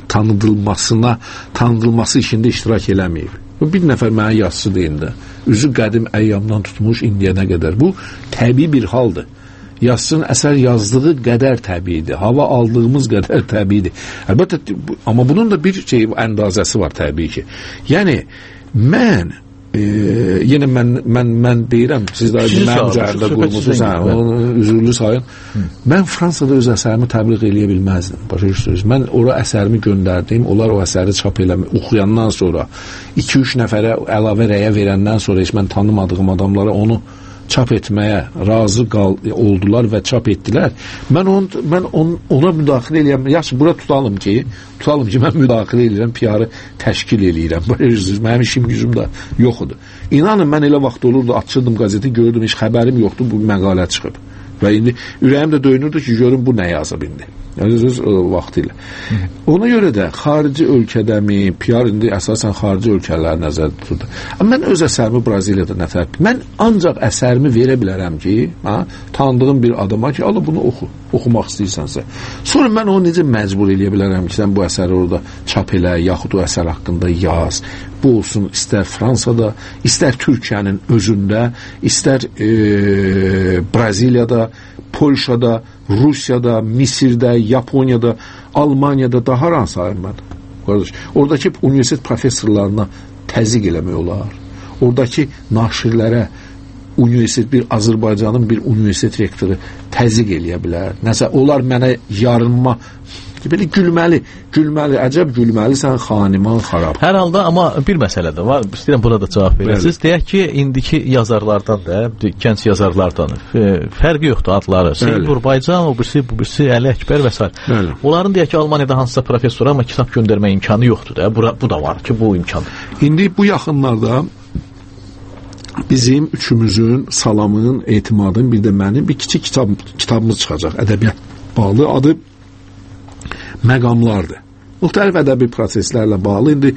tanıdılması işində iştirak eləməyib? Bir nəfər mənə yazıcı deyim də, üzü qədim əyyamdan tutmuş indiyənə qədər. Bu, təbii bir haldır. Yazıcının əsər yazdığı qədər təbiidir. Hava aldığımız qədər təbiidir. Əlbəttə, amma bunun da bir əndazəsi var təbii ki. Yəni, mən yenə mən deyirəm, siz də mənim üzərində qurmuşsunuz, üzürlü sayın. Mən Fransada öz əsərimi təbliğ eləyə bilməzdim. Başa düşürsünüz. Mən ora əsərimi göndərdim, onlar o əsəri çap eləmək, oxuyandan sonra 2-3 nəfərə əlavə rəyə verəndən sonra heç mən tanımadığım adamlara onu çap etməyə razı oldular və çap etdilər. Mən ona müdaxilə eləyəm. Yaxşı, bura tutalım ki, mən müdaxilə eləyirəm, PR-ı təşkil eləyirəm. Mənim işim gücüm də yoxdur. İnanın, mən elə vaxt olurdu, açırdım qazeti, gördüm, heç xəbərim yoxdur, bu məqalə çıxıb. Və indi ürəyim də döyünürdü ki, görün bu nə yazıb indi. Yəni, söz vaxtı ilə. Ona görə də xarici ölkədəmi, PR indi əsasən xarici ölkələri nəzərdə tuturdu. Amma mən öz əsərimi Braziliyada nətər, mən ancaq əsərimi verə bilərəm ki, tanıdığım bir adama ki, ala bunu oxu, oxumaq istəyirsənsə. Sonra mən onu necə məcbur eləyə bilərəm ki, sən bu əsəri orada çap elə, yaxud o əsər haqqında yaz. Bu olsun, istər Fransada, istər Türkiyənin özündə, istər Braziliyada, Polşada, Rusiyada, Misirdə, Yaponiyada, Almaniyada daha hansı sayım mən? Oradakı universitet professorlarına təzyiq eləmək olar. Oradakı naşirlərə bir Azərbaycanın bir universitet rektoru təzyiq eləyə bilər. Nəsə, onlar mənə yarınma belə gülməli, əcəb gülməlisən, xaniman xarab. Hər halda, amma bir məsələ də var, istəyirəm burada cavab verəsiniz. Deyək ki, indiki yazarlardan da, gənc yazarlardan fərqi yoxdur adları. Seyyid Baycan, bu birisi Əli Əkbər və s. Onların deyək ki, Almaniyada hansısa professora, amma kitab göndərmə imkanı yoxdur da. Bu da var ki, bu imkan. İndi bu yaxınlarda bizim üçümüzün, Salamın, Etimadın, bir də mənim bir kiçik kitabımız çıxacaq. Ədəbiyyat bağlı, adı məqamlardır. Müxtəlif ədəbi proseslərlə bağlı. İndi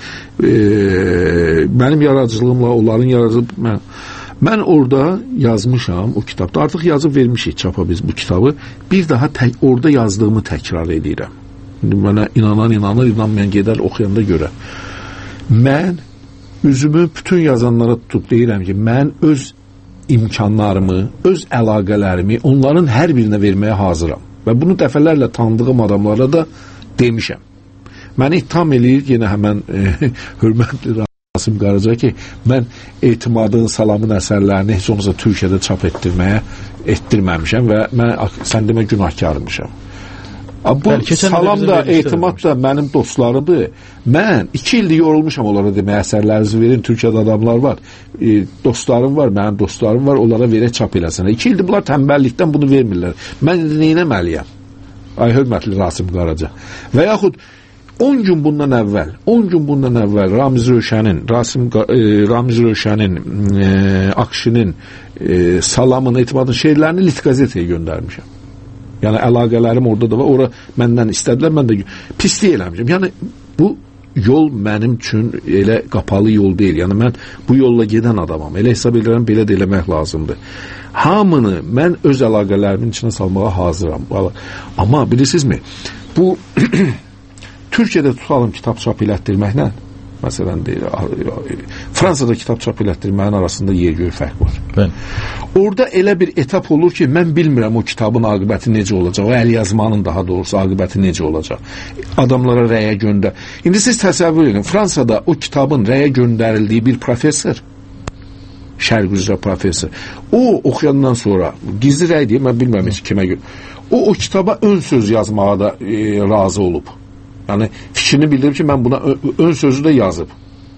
mənim yaradıcılığımla, onların yaradıcılığı, mən orada yazmışam o kitabda. Artıq yazıb vermişik çapa biz bu kitabı. Bir daha orada yazdığımı təkrar edirəm. Mənə inanmayan gedər oxuyanda görə. Mən üzümü bütün yazanlara tutub deyirəm ki, mən öz imkanlarımı, öz əlaqələrimi onların hər birinə verməyə hazıram. Və bunu dəfələrlə tanıdığım adamlara da demişəm. Məni ittiham eləyir yenə həmən hörmətli Rasim Qaraca ki, mən Etimadın, Salamın əsərlərini heç olmasa Türkiyədə çap etdirməmişəm və mən sən demə günahkarmışam. Bu Salam da, Etimad da mənim dostlarımdır. Mən 2 ildir yorulmuşam onlara deməyə, əsərlərinizi verin, Türkiyədə adamlar var, dostlarım var, mənim dostlarım var, onlara verək çap eləsinlər. 2 ildir bunlar tənbəllikdən bunu vermirlər. Mən neynəməliyəm? Ay hörmətli Rasim Qaraca. Və yaxud 10 gün bundan əvvəl Ramiz Rövşənin, Akşinin, Salamın, Etimadın şeirlərini Lit qəzetəyə göndərmişəm. Yəni əlaqələrim orada da var. Ora məndən istədilər, mən də pislik eləmişəm. Yəni bu yol mənim üçün elə qapalı yol deyil. Yəni mən bu yolla gedən adamam. Elə hesab edirəm, belə də eləmək lazımdır. Hamını mən öz əlaqələrimin içinə salmağa hazıram. Amma bilirsinizmi, bu Türkiyədə tutalım kitab çap elətdirməklə, məsələn deyir, Fransada kitab çap elətdirməyin arasında yer-göy fərq var. Bəli. Orada elə bir etap olur ki, mən bilmirəm o kitabın aqibəti necə olacaq, o əl yazmanın daha doğrusu aqibəti necə olacaq. Adamlara rəyə göndər. İndi siz təsəvvür edin, Fransada o kitabın rəyə göndərildiyi bir professor, şərq üzrə professor, o oxuyandan sonra, gizli rəy deyil, mən bilməm heç kimə görə, o kitaba ön söz yazmağa da razı olub. Yəni fikrini bildirib ki, mən buna ön sözü də yazıb.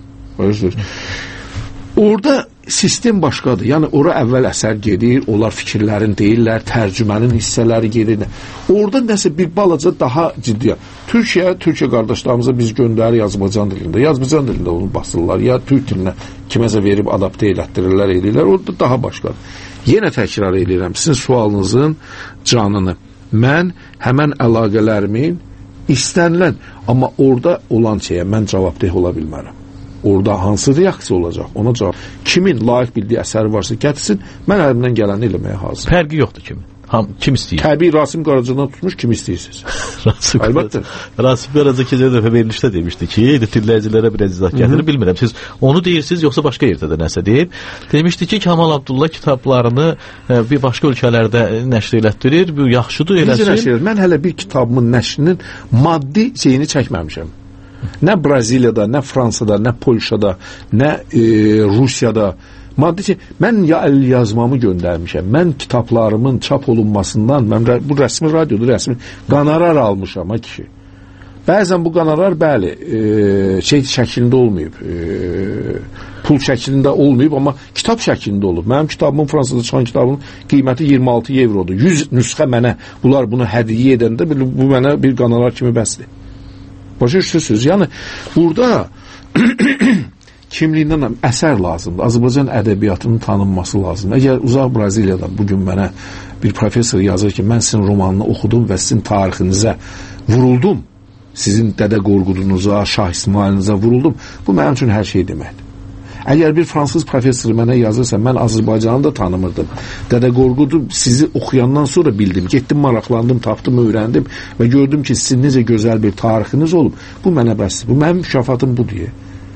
Orada sistem başqadır. Yəni ora əvvəl əsər gedir, onlar fikirlərin deyirlər, tərcümənin hissələri gedir. Orada nəsə bir balaca daha ciddi. Türkiyə qardaşlarımıza biz göndərir Azərbaycan dilində. Azərbaycan dilində onu basırlar. Ya Türk dilinə kiməsə verib adaptə elətdirirlər, eləyirlər. Orada daha başqadır. Yenə təkrar edirəm sizin sualınızın canını. Mən həmən əlaqələrimin istənilən, amma orada olan şeyə mən cavabdeh ola bilmərəm. Orada hansı reaksiya olacaq, ona cavab. Kimin layiq bildiyi əsəri varsa gətirsin, mən əlimdən gələni eləməyə hazır. Fərqi yoxdur kimin. Kim istəyir? Təbii Rasim Qaracadan tutmuş kim istəyirsiniz? Əlbəttə. Rasim Qaraca keçən dəfə verilişdə demişdi ki, dinləyicilərə biraz izah gətirir, bilmirəm. Siz onu deyirsiniz, yoxsa başqa yerdə də nəsə deyib. Demişdi ki, Kamal Abdullah kitablarını bir başqa ölkələrdə nəşr elətdirir, bu yaxşıdır, eləsin. Mən hələ bir kitabımın nəşrinin maddi şeyini çəkməmişəm. Nə Braziliyada, nə Fransada, nə Polşada, nə Rusiyada maddi şey, mən əl yazmamı göndərmişəm. Mən kitablarımın çap olunmasından, mən bu rəsmi radioda rəsmi qanarar almışam, kişi. Bəzən bu qanarar, bəli, şey şəklində olmayıb, pul şəklində olmayıb, amma kitab şəklində olub. Mənim kitabımın, Fransada çıxan kitabımın qiyməti 26 evrodur. 100 nüsxə mənə, bunlar bunu hədiyyə edəndə, bu mənə bir qanarar kimi bəsdir. Başa düşürsünüz. Yəni, burada kimliyindən əsər lazımdır. Azərbaycan ədəbiyyatının tanınması lazımdır. Əgər uzaq Braziliyadan bugün mənə bir professor yazır ki, mən sizin romanını oxudum və sizin tarixinizə vuruldum, sizin Dədə Qorqudunuza, Şah İsmailinizə vuruldum, bu mənim üçün hər şey deməkdir. Əgər bir fransız professor mənə yazırsa, mən Azərbaycanı da tanımırdım. Dədə Qorqudu sizi oxuyandan sonra bildim, getdim, maraqlandım, tapdım, öyrəndim və gördüm ki, sizin necə gözəl bir tarixiniz olub. Bu mənə bəsdir. Bu mənim mükafatım bu deyə.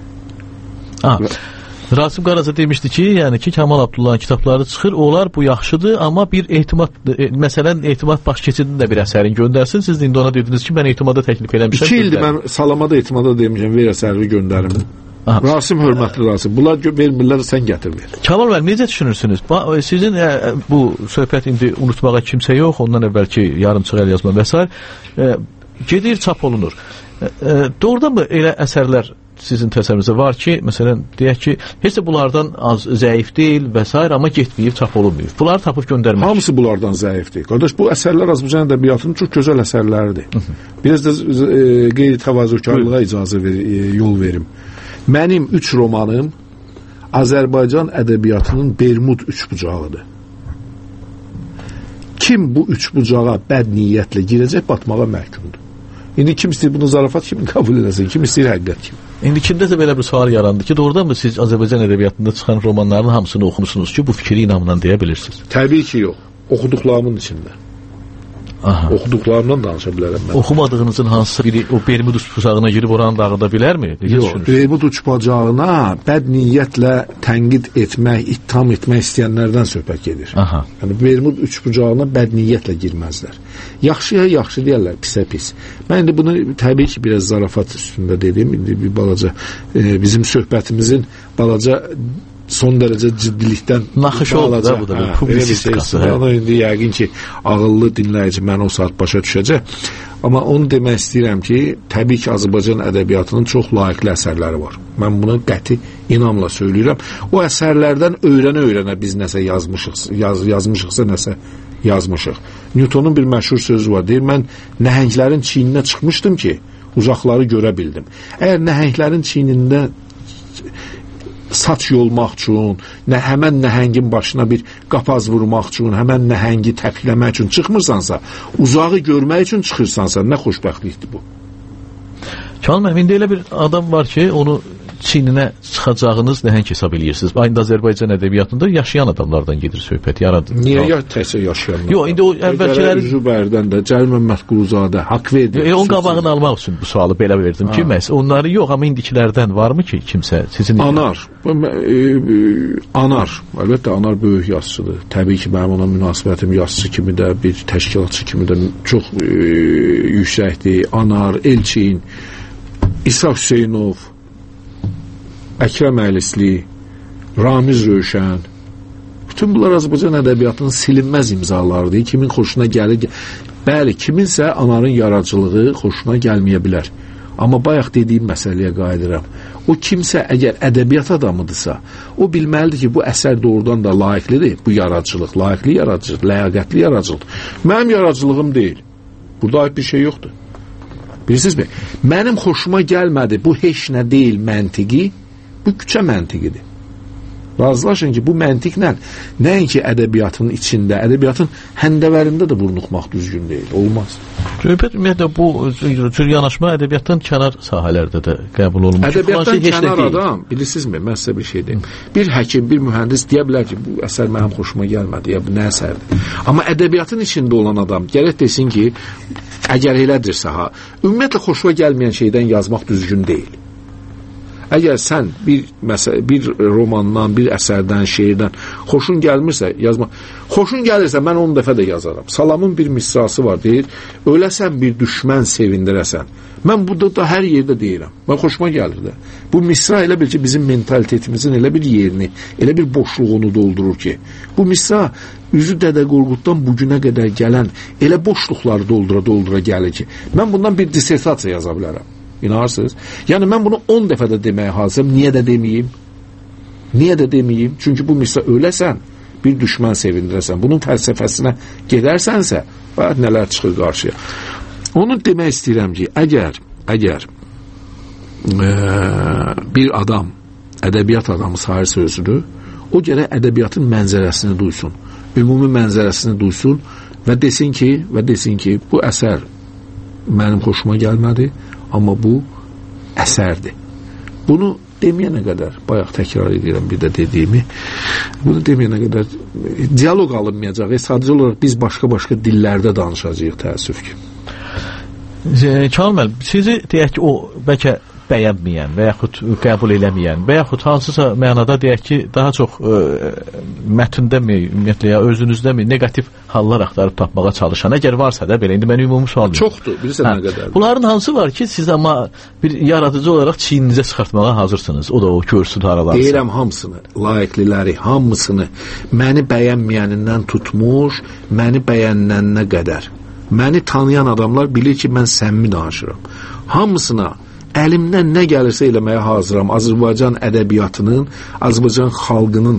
Rasim Qaraca demişdi ki, yəni ki, Kamal Abdullahın kitabları çıxır, onlar bu yaxşıdır, amma bir etimad, məsələn, Etimad baş keçidinin də bir əsərini göndərsin. Siz indi ona dediniz ki, mən Etimada təklif eləmişəm. 2 ildir mən Salamada Etimada demişəm, ver əsəri göndərim. Rasim, hörmətli Rasim, bunlar vermirlər, sən gətir ver. Kamal bəy, necə düşünürsünüz? Sizin bu söhbət indi unutmağa kimsə yox, ondan əvvəlki yarımçıq əl yazma və s. Gedir, çap olunur. Doğrudan mı elə əsərlər sizin təsəvvürünüzdə var ki, məsələn, deyək ki, heç də bunlardan az zəif deyil və s. amma getməyib, çap olunmayıb. Bunları tapıb göndərmək. Hamısı bunlardan zəifdir. Qardaş, bu əsərlər Azərbaycan ədəbiyyatının çox gözəl əsərləridir. Biraz da qeyri-təvazökarlığa icazə yol verim. Mənim 3 romanım Azərbaycan ədəbiyyatının Bermud üçbucağıdır. Kim bu üçbucağa bəd niyyətlə girəcək, batmağa məhkumdur. İndi kim istəyir bunu zarafat kimi qəbul edəsin, kim istəyir həqiqət kimi. İndi kimdə də belə bir sual yarandı ki, doğrudan mı siz Azərbaycan ədəbiyyatında çıxan romanların hamısını oxumusunuz ki, bu fikri inamla deyə bilirsiniz? Təbii ki, yox. Oxuduqlarımın içində. Oxuduqlarımdan danışa bilərəm mən. Oxumadığınızın hansısa biri o Bermud üçbucağına girib oranı dağıda bilər mi? Yox, Bermud üçbucağına bəd niyyətlə tənqid etmək, ittiham etmək istəyənlərdən söhbət gedir. Yəni Bermud üçbucağına bəd niyyətlə girməzlər. Yaxşıya yaxşı deyərlər, pisə pis. Mən indi bunu təbii ki, biraz zarafat üstündə dedim. İndi bir balaca bizim söhbətimizin balaca son dərəcə ciddilikdən naxış oldu da bu da publisistikası. Onu indi yəqin ki, ağıllı dinləyici mən o saat başa düşəcək. Amma onu demək istəyirəm ki, təbii ki, Azərbaycan ədəbiyyatının çox layiqli əsərləri var. Mən bunu qəti inamla söyləyirəm. O əsərlərdən öyrənə-öyrənə biz nəsə yazmışıqsa nəsə yazmışıq. Newtonun bir məşhur sözü var. Deyir, mən nəhənglərin çiyninə çıxmışdım ki, uzaqları görə bildim. Əgər nəhənglərin çiynində saç yolmaq üçün, həmən nəhəngin başına bir qapaz vurmaq üçün, həmən nəhəngi təpikləmək üçün çıxmırsansa, uzağı görmək üçün çıxırsansa, nə xoşbəxtlikdir bu? Kəmal müəllim, indi elə bir adam var ki, onu çiyninə çıxacağınız nəhəng hesab edirsiniz. Aynı Azərbaycan ədəbiyyatında yaşayan adamlardan gedir söhbət. Niyə təkcə yaşayanlar? Yox, indi o əvvəlkiləri Zübərdən də Cəlil Məmməd Quluzadə haqq verdi. Onun qabağını almaq üçün bu sualı belə verdim ki, məhz onları yox, amma indikilərdən varmı ki, kimsə sizin Anar. Əlbəttə Anar böyük yazıçıdır. Təbii ki, mənim ona münasibətim yazıçı kimi də, bir təşkilatçı kimi də çox yüksəkdir. Anar, Elçin, İsa Hüseynov, Əkrəm Əlisli, Ramiz Rövşən, bütün bunlar Azərbaycan ədəbiyyatının silinməz imzalarıdır. Kimin xoşuna gəlir, bəli, kiminsə Anarın yaradıcılığı xoşuna gəlməyə bilər. Amma bayaq dediyim məsələyə qayıdıram. O kimsə əgər ədəbiyyat adamıdırsa, o bilməlidir ki, bu əsər doğrudan da layiqlidir, bu yaradıcılıq, layiqli yaradıcılıq, ləyaqətli yaradıcılıq. Mənim yaradıcılığım deyil. Burada ayıb bir şey yoxdur. Bilirsinizmi? Mənim xoşuma gəlmədi, bu heç nə deyil məntiqi, bu küçə məntiqidir. Razılaşın ki, bu məntiqlə nəinki ədəbiyyatın içində, ədəbiyyatın həndəvərində də burnuxmaq düzgün deyil, olmaz. Ümumiyyətlə, bu cür yanaşma ədəbiyyatdan kənar sahələrdə də qəbul olunmuş. Ədəbiyyatdan kənar adam, bilirsinizmi, mən sizə bir şey deyim. Bir həkim, bir mühəndis deyə bilər ki, bu əsər mənim xoşuma gəlmədi, ya bu nə əsərdir. Amma ədəbiyyatın içində olan adam gərək desin ki, əgər elədirsə, ümumiyyətlə xoşuma gəlməyən şeydən yazmaq düzgün deyil. Əgər sən bir romandan, bir əsərdən, şeirdən xoşun gəlmirsə, yazma. Xoşun gəlirsə, mən 10 dəfə də yazaram. Salamın bir misrası var, deyir, öləsən bir düşmən sevindirəsən. Mən burada da hər yerdə deyirəm. Mən xoşuma gəlir də. Bu misra elə bil ki, bizim mentalitetimizin elə bir yerini, elə bir boşluğunu doldurur ki, bu misra üzü Dədə Qorquddan bugünə qədər gələn elə boşluqları doldura gəlir ki, mən bundan bir dissertasiya yaza bilərəm. İnanırsınız? Yəni mən bunu 10 dəfə də deməyə hazırım. Niyə də deməyim? Niyə də deməyim? Çünki bu misra öləsən, bir düşmən sevindirəsən. Bunun fəlsəfəsinə gedərsənsə, bax nələr çıxır qarşıya. Onu demək istəyirəm ki, əgər bir adam, ədəbiyyat adamı Sahir sözüdür, o gərək ədəbiyyatın mənzərəsini duysun, ümumi mənzərəsini duysun və desin ki, bu əsər mənim xoşuma gəlmədi, amma bu əsərdir. Bunu deməyənə qədər, bayaq təkrar edirəm bir də dediyimi, bunu deməyənə qədər diyaloq alınmayacaq. Sadəcə olaraq biz başqa-başqa dillərdə danışacağıq, təəssüf ki. Kəmal müəllim, sizi deyək ki, o bəlkə bəyənməyən və yaxud qəbul eləməyən və yaxud hansısa mənada deyək ki, daha çox mətndəmi, ümumiyyətlə ya özünüzdəmi negativ hallar axtarıb tapmağa çalışan, əgər varsa da belə, indi mən ümumi sual verirəm. Çoxdur, bilirsən nə qədər. Bunların hansı var ki, siz amma bir yaradıcı olaraq çiyninizə çıxartmağa hazırsınız, o da o görsün haralarsa. Deyirəm hamısını, layiqliləri, hamısını, məni bəyənməyənindən tutmuş, məni bəyənənə qədər. Məni tanıyan adamlar bilir ki, mən səmimi danışıram. Hamısına əlimdən nə gəlirsə eləməyə hazıram. Azərbaycan ədəbiyyatının, Azərbaycan xalqının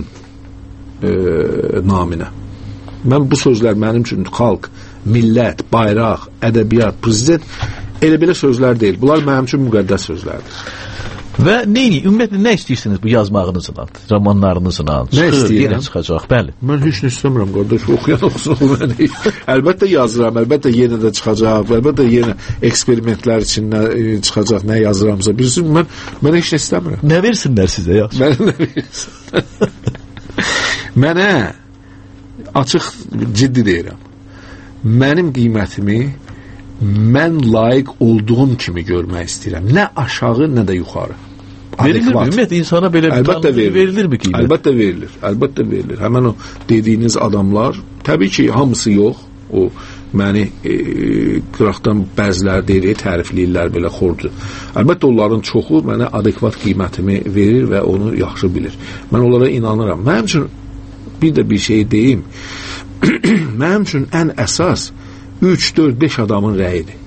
naminə. Mən bu sözlər mənim üçün xalq, millət, bayraq, ədəbiyyat, prezident elə belə sözlər deyil. Bunlar mənim üçün müqəddəs sözlərdir. Və ümumiyyətlə nə istəyirsiniz bu yazmağınızla, romanlarınızla? Nə istəyirəm? Çıxacaq, bəli. Mən heç nə istəmirəm, qardaş. Oxuyan oxusun, o mən deyil. Əlbəttə yazıram, əlbəttə yenə də çıxacaq, əlbəttə yenə eksperimentlər içindən çıxacaq, nə yazıramsa. Bilirsiniz, mən heç nə istəmirəm. Nə versinlər sizə, yaxşı? Mənə nə versinlər? Mənə açıq, ciddi deyirəm. Mənim qiymətimi mən layiq olduğum kimi görmək istəyirəm. Nə aşağı, nə də yuxarı. Verilir mi? Ümumiyyətlə insana belə verilir mi qiymət? Əlbəttə verilir. Həmən o dediyiniz adamlar, təbii ki, hamısı yox. O məni qıraqdan bəziləri deyir, tərifləyirlər belə xorcu. Əlbəttə onların çoxu mənə adekvat qiymətimi verir və onu yaxşı bilir. Mən onlara inanıram. Mənim üçün bir də bir şey deyim. Mənim üçün ən əsas 3-4-5 adamın rəyidir.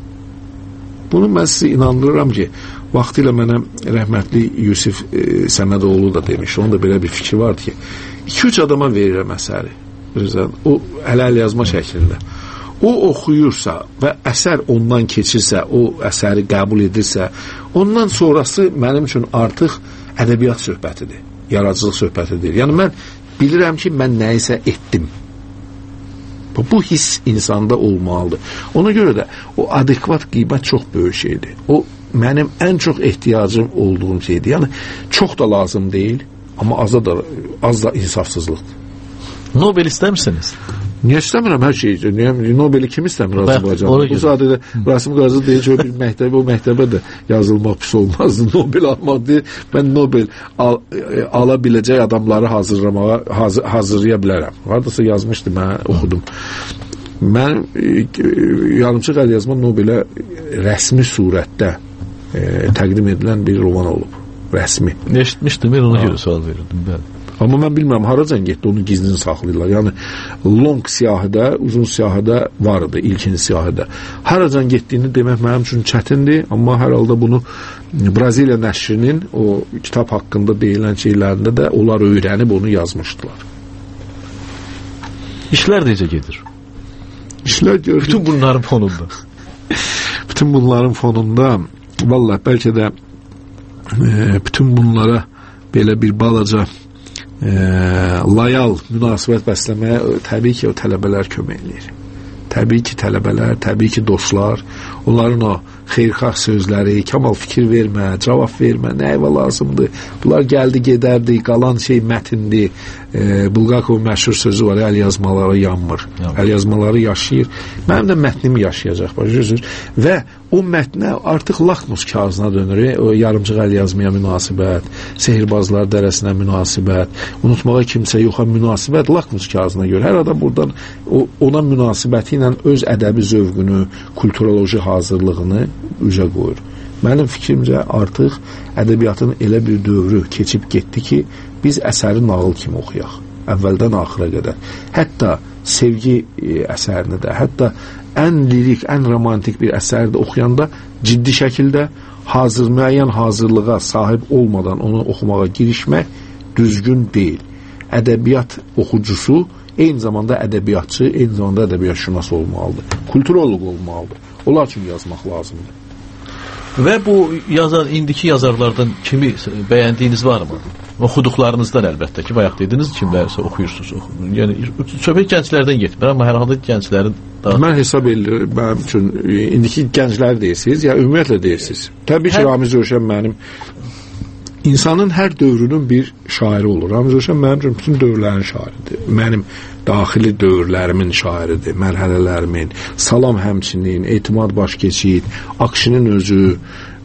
Bunu mən sizə inandırıram ki, vaxtilə mənə rəhmətli Yusif Səmədoğlu da demiş, onun da belə bir fikri vardı ki, 2-3 adama verirəm əsəri. bilirsən, o əl yazma şəklində. O oxuyursa və əsər ondan keçirsə, o əsəri qəbul edirsə, ondan sonrası mənim üçün artıq ədəbiyyat söhbətidir, yaradıcılıq söhbətidir. Yəni mən bilirəm ki, mən nəyisə etdim. Bu hiss insanda olmalıdır. Ona görə də o adekvat qiymət çox böyük şeydir. O mənim ən çox ehtiyacım olduğum şeydir. Yəni çox da lazım deyil, amma az da insafsızlıqdır. Nobel istəmirsiniz? Niyə istəmirəm hər şeyi? Nobeli kim istəmir Azərbaycanda? Bu sadəcə Rasim Qazı deyir ki, bir məktəbə, o məktəbə də yazılmaq pis olmazdı. Nobel almaq deyir. Mən Nobel ala biləcək adamları hazırlaya bilərəm. Haradasa yazmışdı, mən oxudum. Mən yarımçıq əlyazma Nobelə rəsmi surətdə təqdim edilən bir roman olub. Rəsmi. Eşitmişdim, mən ona görə sual verirdim. Bəli. Amma mən bilmirəm, haracan getdi, onu gizlini saxlayırlar. Yəni, long siyahıda, uzun siyahıda var idi, ilkin siyahıda. Haracan getdiyini demək mənim üçün çətindir, amma hər halda bunu Braziliya nəşrinin o kitab haqqında deyilən şeylərində də onlar öyrənib onu yazmışdılar. İşlər necə gedir? İşlər gördüm. Bütün bunların fonunda. Bütün bunların fonunda, vallahi bəlkə də bütün bunlara belə bir balaca layal münasibət bəsləməyə təbii ki, o tələbələr kömək edir. Təbii ki, tələbələr, təbii ki, dostlar, onların o xeyrxah sözləri, Kamal fikir vermə, cavab vermə, nə evə lazımdır, bunlar gəldi, gedərdi, qalan şey mətindir. Bulgakovun məşhur sözü var, əl yazmaları yanmır, əl yazmaları yaşayır. Mənim də mətnim yaşayacaq, başlayırsınız. Və o mətnə artıq lakmus kağızına dönür, o yarımcıq əl yazmaya münasibət, sehirbazlar dərəsinə münasibət, unutmağa kimsə yoxa münasibət, lakmus kağızına görə. Hər adam buradan ona münasibəti ilə öz ədəbi zövqünü, kulturoloji hazırlığını üzə qoyur. Mənim fikrimcə artıq ədəbiyyatın elə bir dövrü keçib getdi ki, biz əsəri nağıl kimi oxuyaq, əvvəldən axıra qədər. Hətta sevgi əsərini də, hətta ən lirik, ən romantik bir əsəri də oxuyanda ciddi şəkildə müəyyən hazırlığa sahib olmadan onu oxumağa girişmək düzgün deyil. Ədəbiyyat oxucusu eyni zamanda ədəbiyyatçı, eyni zamanda ədəbiyyatşünas olmalıdır. Kulturoloq olmalıdır. Onlar üçün yazmaq lazımdır. Və bu indiki yazarlardan kimi bəyəndiyiniz var mı? Oxuduqlarınızdan əlbəttə ki, bayaq dediniz, kimlərsə oxuyursunuz. Yəni, söhbət gənclərdən getmir, amma hər halda gənclərin daha... Mən hesab edirəm, mənim üçün, indiki gənclər deyirsiniz, ya ümumiyyətlə deyirsiniz. Təbii ki, Ramiz Rövşən mənim insanın hər dövrünün bir şairi olur. Ramiz Rövşən mənim üçün bütün dövrlərin şairidir. Mənim daxili dövrlərimin şairidir, mərhələlərimin, Salam həmçinin, Etimad Başkeçid, Akşinin özü,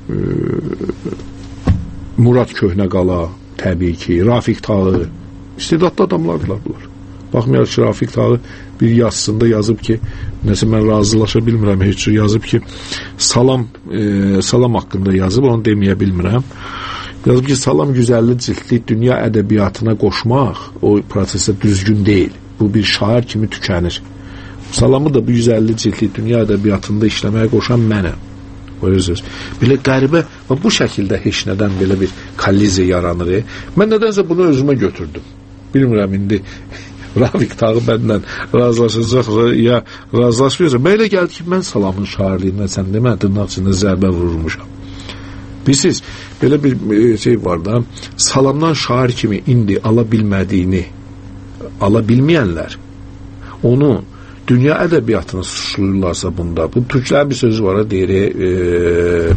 Murad Köhnəqala, təbii ki, Rafiq Tağı, istedadlı adamlardılar bunlar. Baxmayaraq ki, Rafiq Tağı bir yazısında yazıb ki, nəsə mən razılaşa bilmirəm, heç cür yazıb ki, Salam haqqında yazıb, onu deməyə bilmirəm. Yazıb ki, Salam 150 ciltli dünya ədəbiyyatına qoşmaq o prosesə düzgün deyil. Bu bir şair kimi tükənir. Salamı da bu 150 ciltli dünya ədəbiyyatında işləməyə qoşan mənəm. Belə qəribə və bu şəkildə heç nədən belə bir kolliziya yaranır. Mən nədənsə bunu özümə götürdüm. Bilmirəm, indi Rafiq Tağı bənlə razılaşacaq ya razılaşmayacaq. Belə gəldi ki, mən Salamın şairliyinə sən demə, dırnaq içində zərbə vurmuşam. Bilirsiniz, belə bir şey var da, Salamdan şair kimi indi ala bilmədiyini ala bilməyənlər onu dünya ədəbiyyatını suçluyurlarsa bunda, bu türklər bir sözü var, deyir,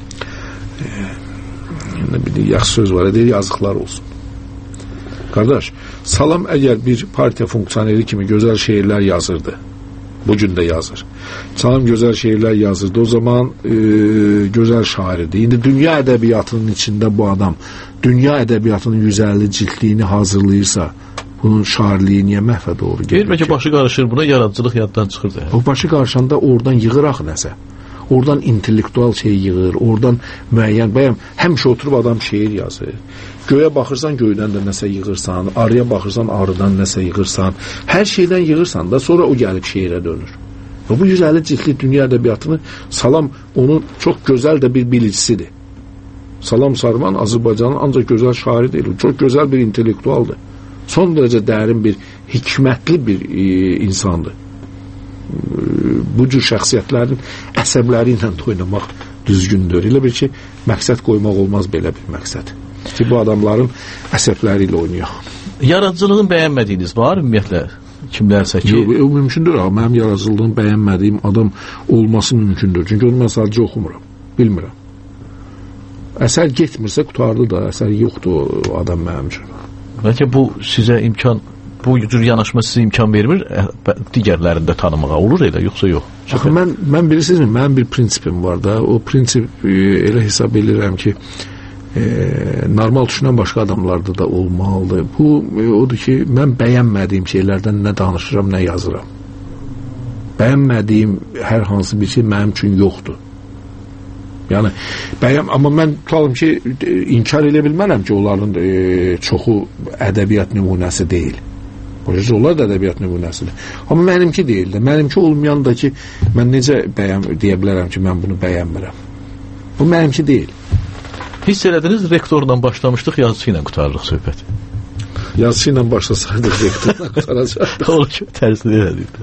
yaxşı söz var, deyir, yazıqlar olsun. Qardaş, Salam əgər bir partiya funksioneri kimi gözəl şeirlər yazırdı, bugün də yazır. Salam gözəl şeirlər yazırdı, o zaman gözəl şairdi. İndi dünya ədəbiyyatının içində bu adam, dünya ədəbiyyatının 150 ciltliyini hazırlayırsa, bunun şairliyi niyə məhvə doğru gedir? Bəlkə başı qarışır buna, yaradıcılıq yaddan çıxır da. O başı qarışanda oradan yığır axı nəsə. Oradan intellektual şey yığır, oradan müəyyən, həmişə oturub adam şeir yazır. Göyə baxırsan, göydən də nəsə yığırsan, arıya baxırsan, arıdan nəsə yığırsan, hər şeydən yığırsan da sonra o gəlib şeirə dönür. Və bu 150 ciltli dünya ədəbiyyatını Salam onun çox gözəl də bir bilicisidir. Salam Sarvan Azərbaycanın ancaq gözəl şairi deyil, çox gözəl bir intellektualdır. Son derəcə dərin bir, hikmətli bir insandır. Bu cür şəxsiyyətlərin əsəbləri ilə oynamaq düzgündür. Elə bir ki, məqsəd qoymaq olmaz belə bir məqsəd. Ki, bu adamların əsəbləri ilə oynayaq. Yaradıcılığın bəyənmədiyiniz var ümumiyyətlə? Kimlərsə ki... Yox, mümkündür. Mənim yaradıcılığın bəyənmədiyim adam olması mümkündür. Çünki onu mən sadəcə oxumuram. Bilmirəm. Əsər getmirsə qutardı da, əsər yoxdur o adam mənim üçün. Bəlkə bu sizə imkan, bu cür yanaşma sizə imkan vermir, digərlərində tanımağa olur elə, yoxsa yox? Axı, mən bilirsinizmi, mənim bir prinsipim var da, o prinsip elə hesab edirəm ki, normal düşünən başqa adamlarda da olmalıdır. Bu, odur ki, mən bəyənmədiyim şeylərdən nə danışıram, nə yazıram. Bəyənmədiyim hər hansı bir şey mənim üçün yoxdur. Yəni, amma mən tutalım ki, inkar edə bilmərəm ki, onların çoxu ədəbiyyat nümunəsi deyil. Onlar da ədəbiyyat nümunəsidir. Amma mənimki deyil də. Mənimki olmayan da ki, mən necə deyə bilərəm ki, mən bunu bəyənmirəm. Bu mənimki deyil. Hiss elədiniz, rektorla başlamışdıq, yazısı ilə qutarırıq söhbəti. Yazısı ilə başlasaydıq, rektorla qutaracaqdıq. Olur ki, tərsini elədik.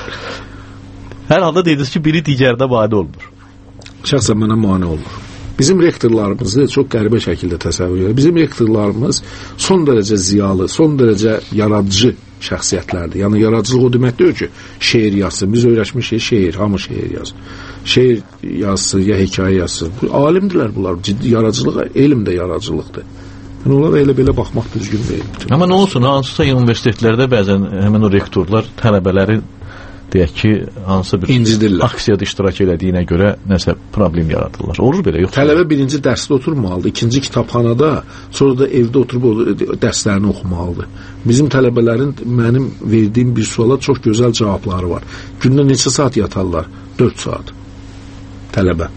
Hər halda deyirsiniz ki, biri digərinə mane olmur. Şəxsən mənə mane olmur. Bizim rektorlarımızı çox qəribə şəkildə təsəvvür edir. Bizim rektorlarımız son dərəcə ziyalı, son dərəcə yaradıcı şəxsiyyətlərdir. Yəni, yaradıcılıq o demək deyil ki, şeir yazsın. Biz öyrəşmişik, şeir, hamı şeir yazsın. Şeir yazsın, ya hekayə yazsın. Alimdirlər bunlar. Ciddi yaradıcılıq, elm də yaradıcılıqdır. Yəni, onlara elə-belə baxmaq düzgün deyil. Amma nə olsun, hansısa universitetlərdə bəzən həmin o rektorlar tələbələri deyək ki, hansısa bir aksiyada iştirak elədiyinə görə nəsə problem yaradırlar. Olur belə, yoxsa? Tələbə birinci dərsdə oturmalıdır, ikinci kitabxanada, sonra da evdə oturub dərslərini oxumalıdır. Bizim tələbələrin mənim verdiyim bir suala çox gözəl cavabları var. Gündə neçə saat yatarlar? 4 saat. Tələbə.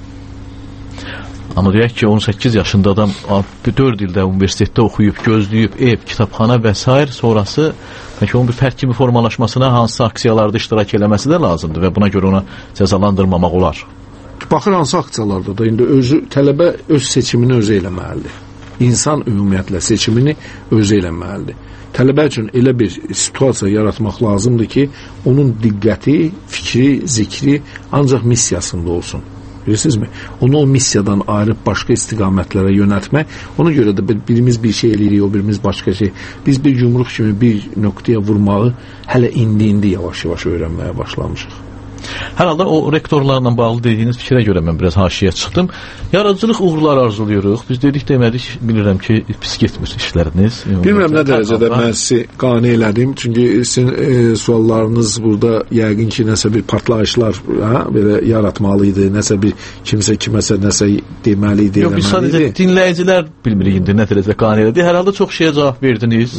Amma deyək ki, 18 yaşında adam 4 ildə universitetdə oxuyub, gözləyib, ev, kitabxana və s. sonrası bəlkə onun bir fərq kimi formalaşmasına hansı aksiyalarda iştirak eləməsi də lazımdır və buna görə ona cəzalandırmamaq olar. Baxır hansı aksiyalarda da indi tələbə öz seçimini özü eləməlidir. İnsan ümumiyyətlə seçimini özü eləməlidir. Tələbə üçün elə bir situasiya yaratmaq lazımdır ki, onun diqqəti, fikri, zikri ancaq missiyasında olsun. Bilirsinizmi? Onu o missiyadan ayrıb başqa istiqamətlərə yönəltmək, ona görə də birimiz bir şey eləyirik, o birimiz başqa şey. Biz bir yumruq kimi bir nöqtəyə vurmağı hələ indi yavaş-yavaş öyrənməyə başlamışıq. Hər halda o rektorlarla bağlı dediyiniz fikrə görə mən biraz haşiyə çıxdım. Yaradıcılıq uğurlar arzuluyuruq. Biz dedik demədik, bilirəm ki, pis getmir işləriniz. Bilmirəm nə dərəcədə mən sizi qane elədim. Çünki sizin suallarınız burada yəqin ki, nəsə bir partlayışlar belə yaratmalıydı. Nəsə bir kimsə kiməsə nəsə deməli idi, eləməli idi. Yox, biz sadəcə dinləyicilər bilmirik indi nə dərəcədə qane elədi. Hər halda çox şeyə cavab verdiniz.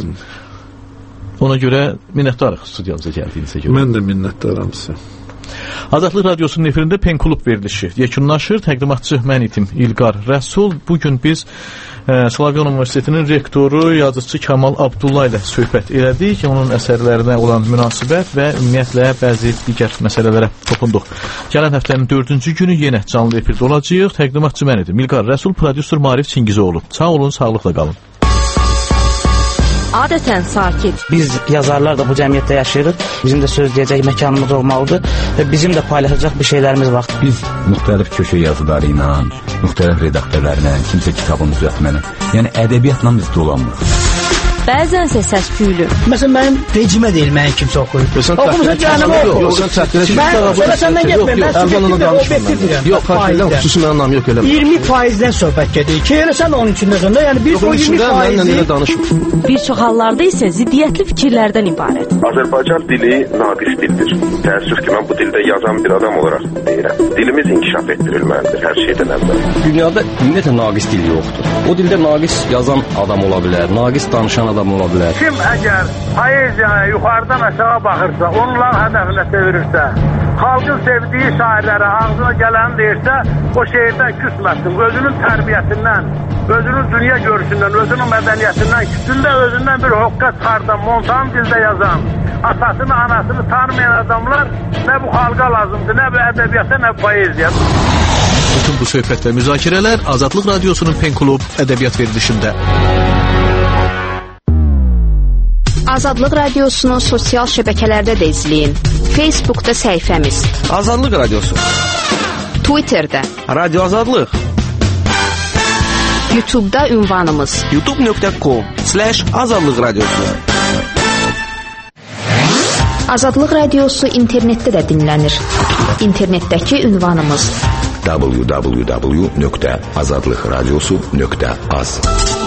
Ona görə minnətdarıq studiyamıza gəldiyinizə görə. Mən də minnətdaram sizə. Azadlıq Radiosunun efirində Pen Klub verilişi yekunlaşır. Təqdimatçı mən idim İlqar Rəsul. Bugün biz Slavyan Universitetinin rektoru, yazıcı Kamal Abdullah ilə söhbət elədik. Onun əsərlərinə olan münasibət və ümumiyyətlə bəzi digər məsələlərə toxunduq. Gələn həftənin 4-cü günü yenə canlı efirdə olacağıq. Təqdimatçı mən idim İlqar Rəsul, prodüser Marif Çingizoğlu. Sağ olun, sağlıqla qalın. Adətən sakit. Biz yazarlar da bu cəmiyyətdə yaşayırıq. Bizim də söz deyəcək məkanımız olmalıdır və bizim də paylaşacaq bir şeylərimiz var. Biz müxtəlif köşə yazıları ilə, müxtəlif redaktörlərlə, kimsə kitabın düzəltməni, yəni ədəbiyyatla biz dolanmırıq. Bəzənsə səs-küylü. Məsələn, mənim vecimə deyil, mənim kimsə oxuyur. Oxumuza cəhənnəmə oxuyur. Mən səndən getməyim, mən subjektiv və obyektiv deyirəm. Yox, xüsusi mənim anlam yox elə. 20%-dən söhbət gedir. Ki, elə sən onun içindəsən də, yəni biz o 20%-i... Bir çox hallarda isə ziddiyyətli fikirlərdən ibarət. Azərbaycan dili naqis dildir. Təəssüf ki, mən bu dildə yazan bir adam olaraq deyirəm. Dilimiz inkişaf etdirilməlidir hər şeydən əvvəl. Dünyada ümumiyyətlə naqis dil yoxdur. O dildə naqis yazan adam ola bilər, naqis danışan adam ola bilər. Kim əgər poeziyaya yuxarıdan aşağı baxırsa, onların hədəfinə çevirirsə, xalqın sevdiyi şairlərə ağzına gələni deyirsə, o şeirdən küsməsin. Özünün tərbiyəsindən, özünün dünya görüşündən, özünün mədəniyyətindən küsün də özündən bir hoqqa çıxardan, montan dildə yazan, atasını, anasını tanımayan adamlar nə bu xalqa lazımdır, nə bu ədəbiyyata, nə bu poeziya. Bütün bu söhbət və müzakirələr Azadlıq Radiosunun Pen Klub ədəbiyyat verilişində. Azadlıq Radiosunu sosial şəbəkələrdə də izləyin. Facebookda səhifəmiz Azadlıq Radiosu, Twitterdə Radio Azadlıq, YouTube'da ünvanımız youtube.com/azadlıq radiosu. Azadlıq Radiosu internetdə də dinlənir. İnternetdəki ünvanımız www.azadlıqradiosu.az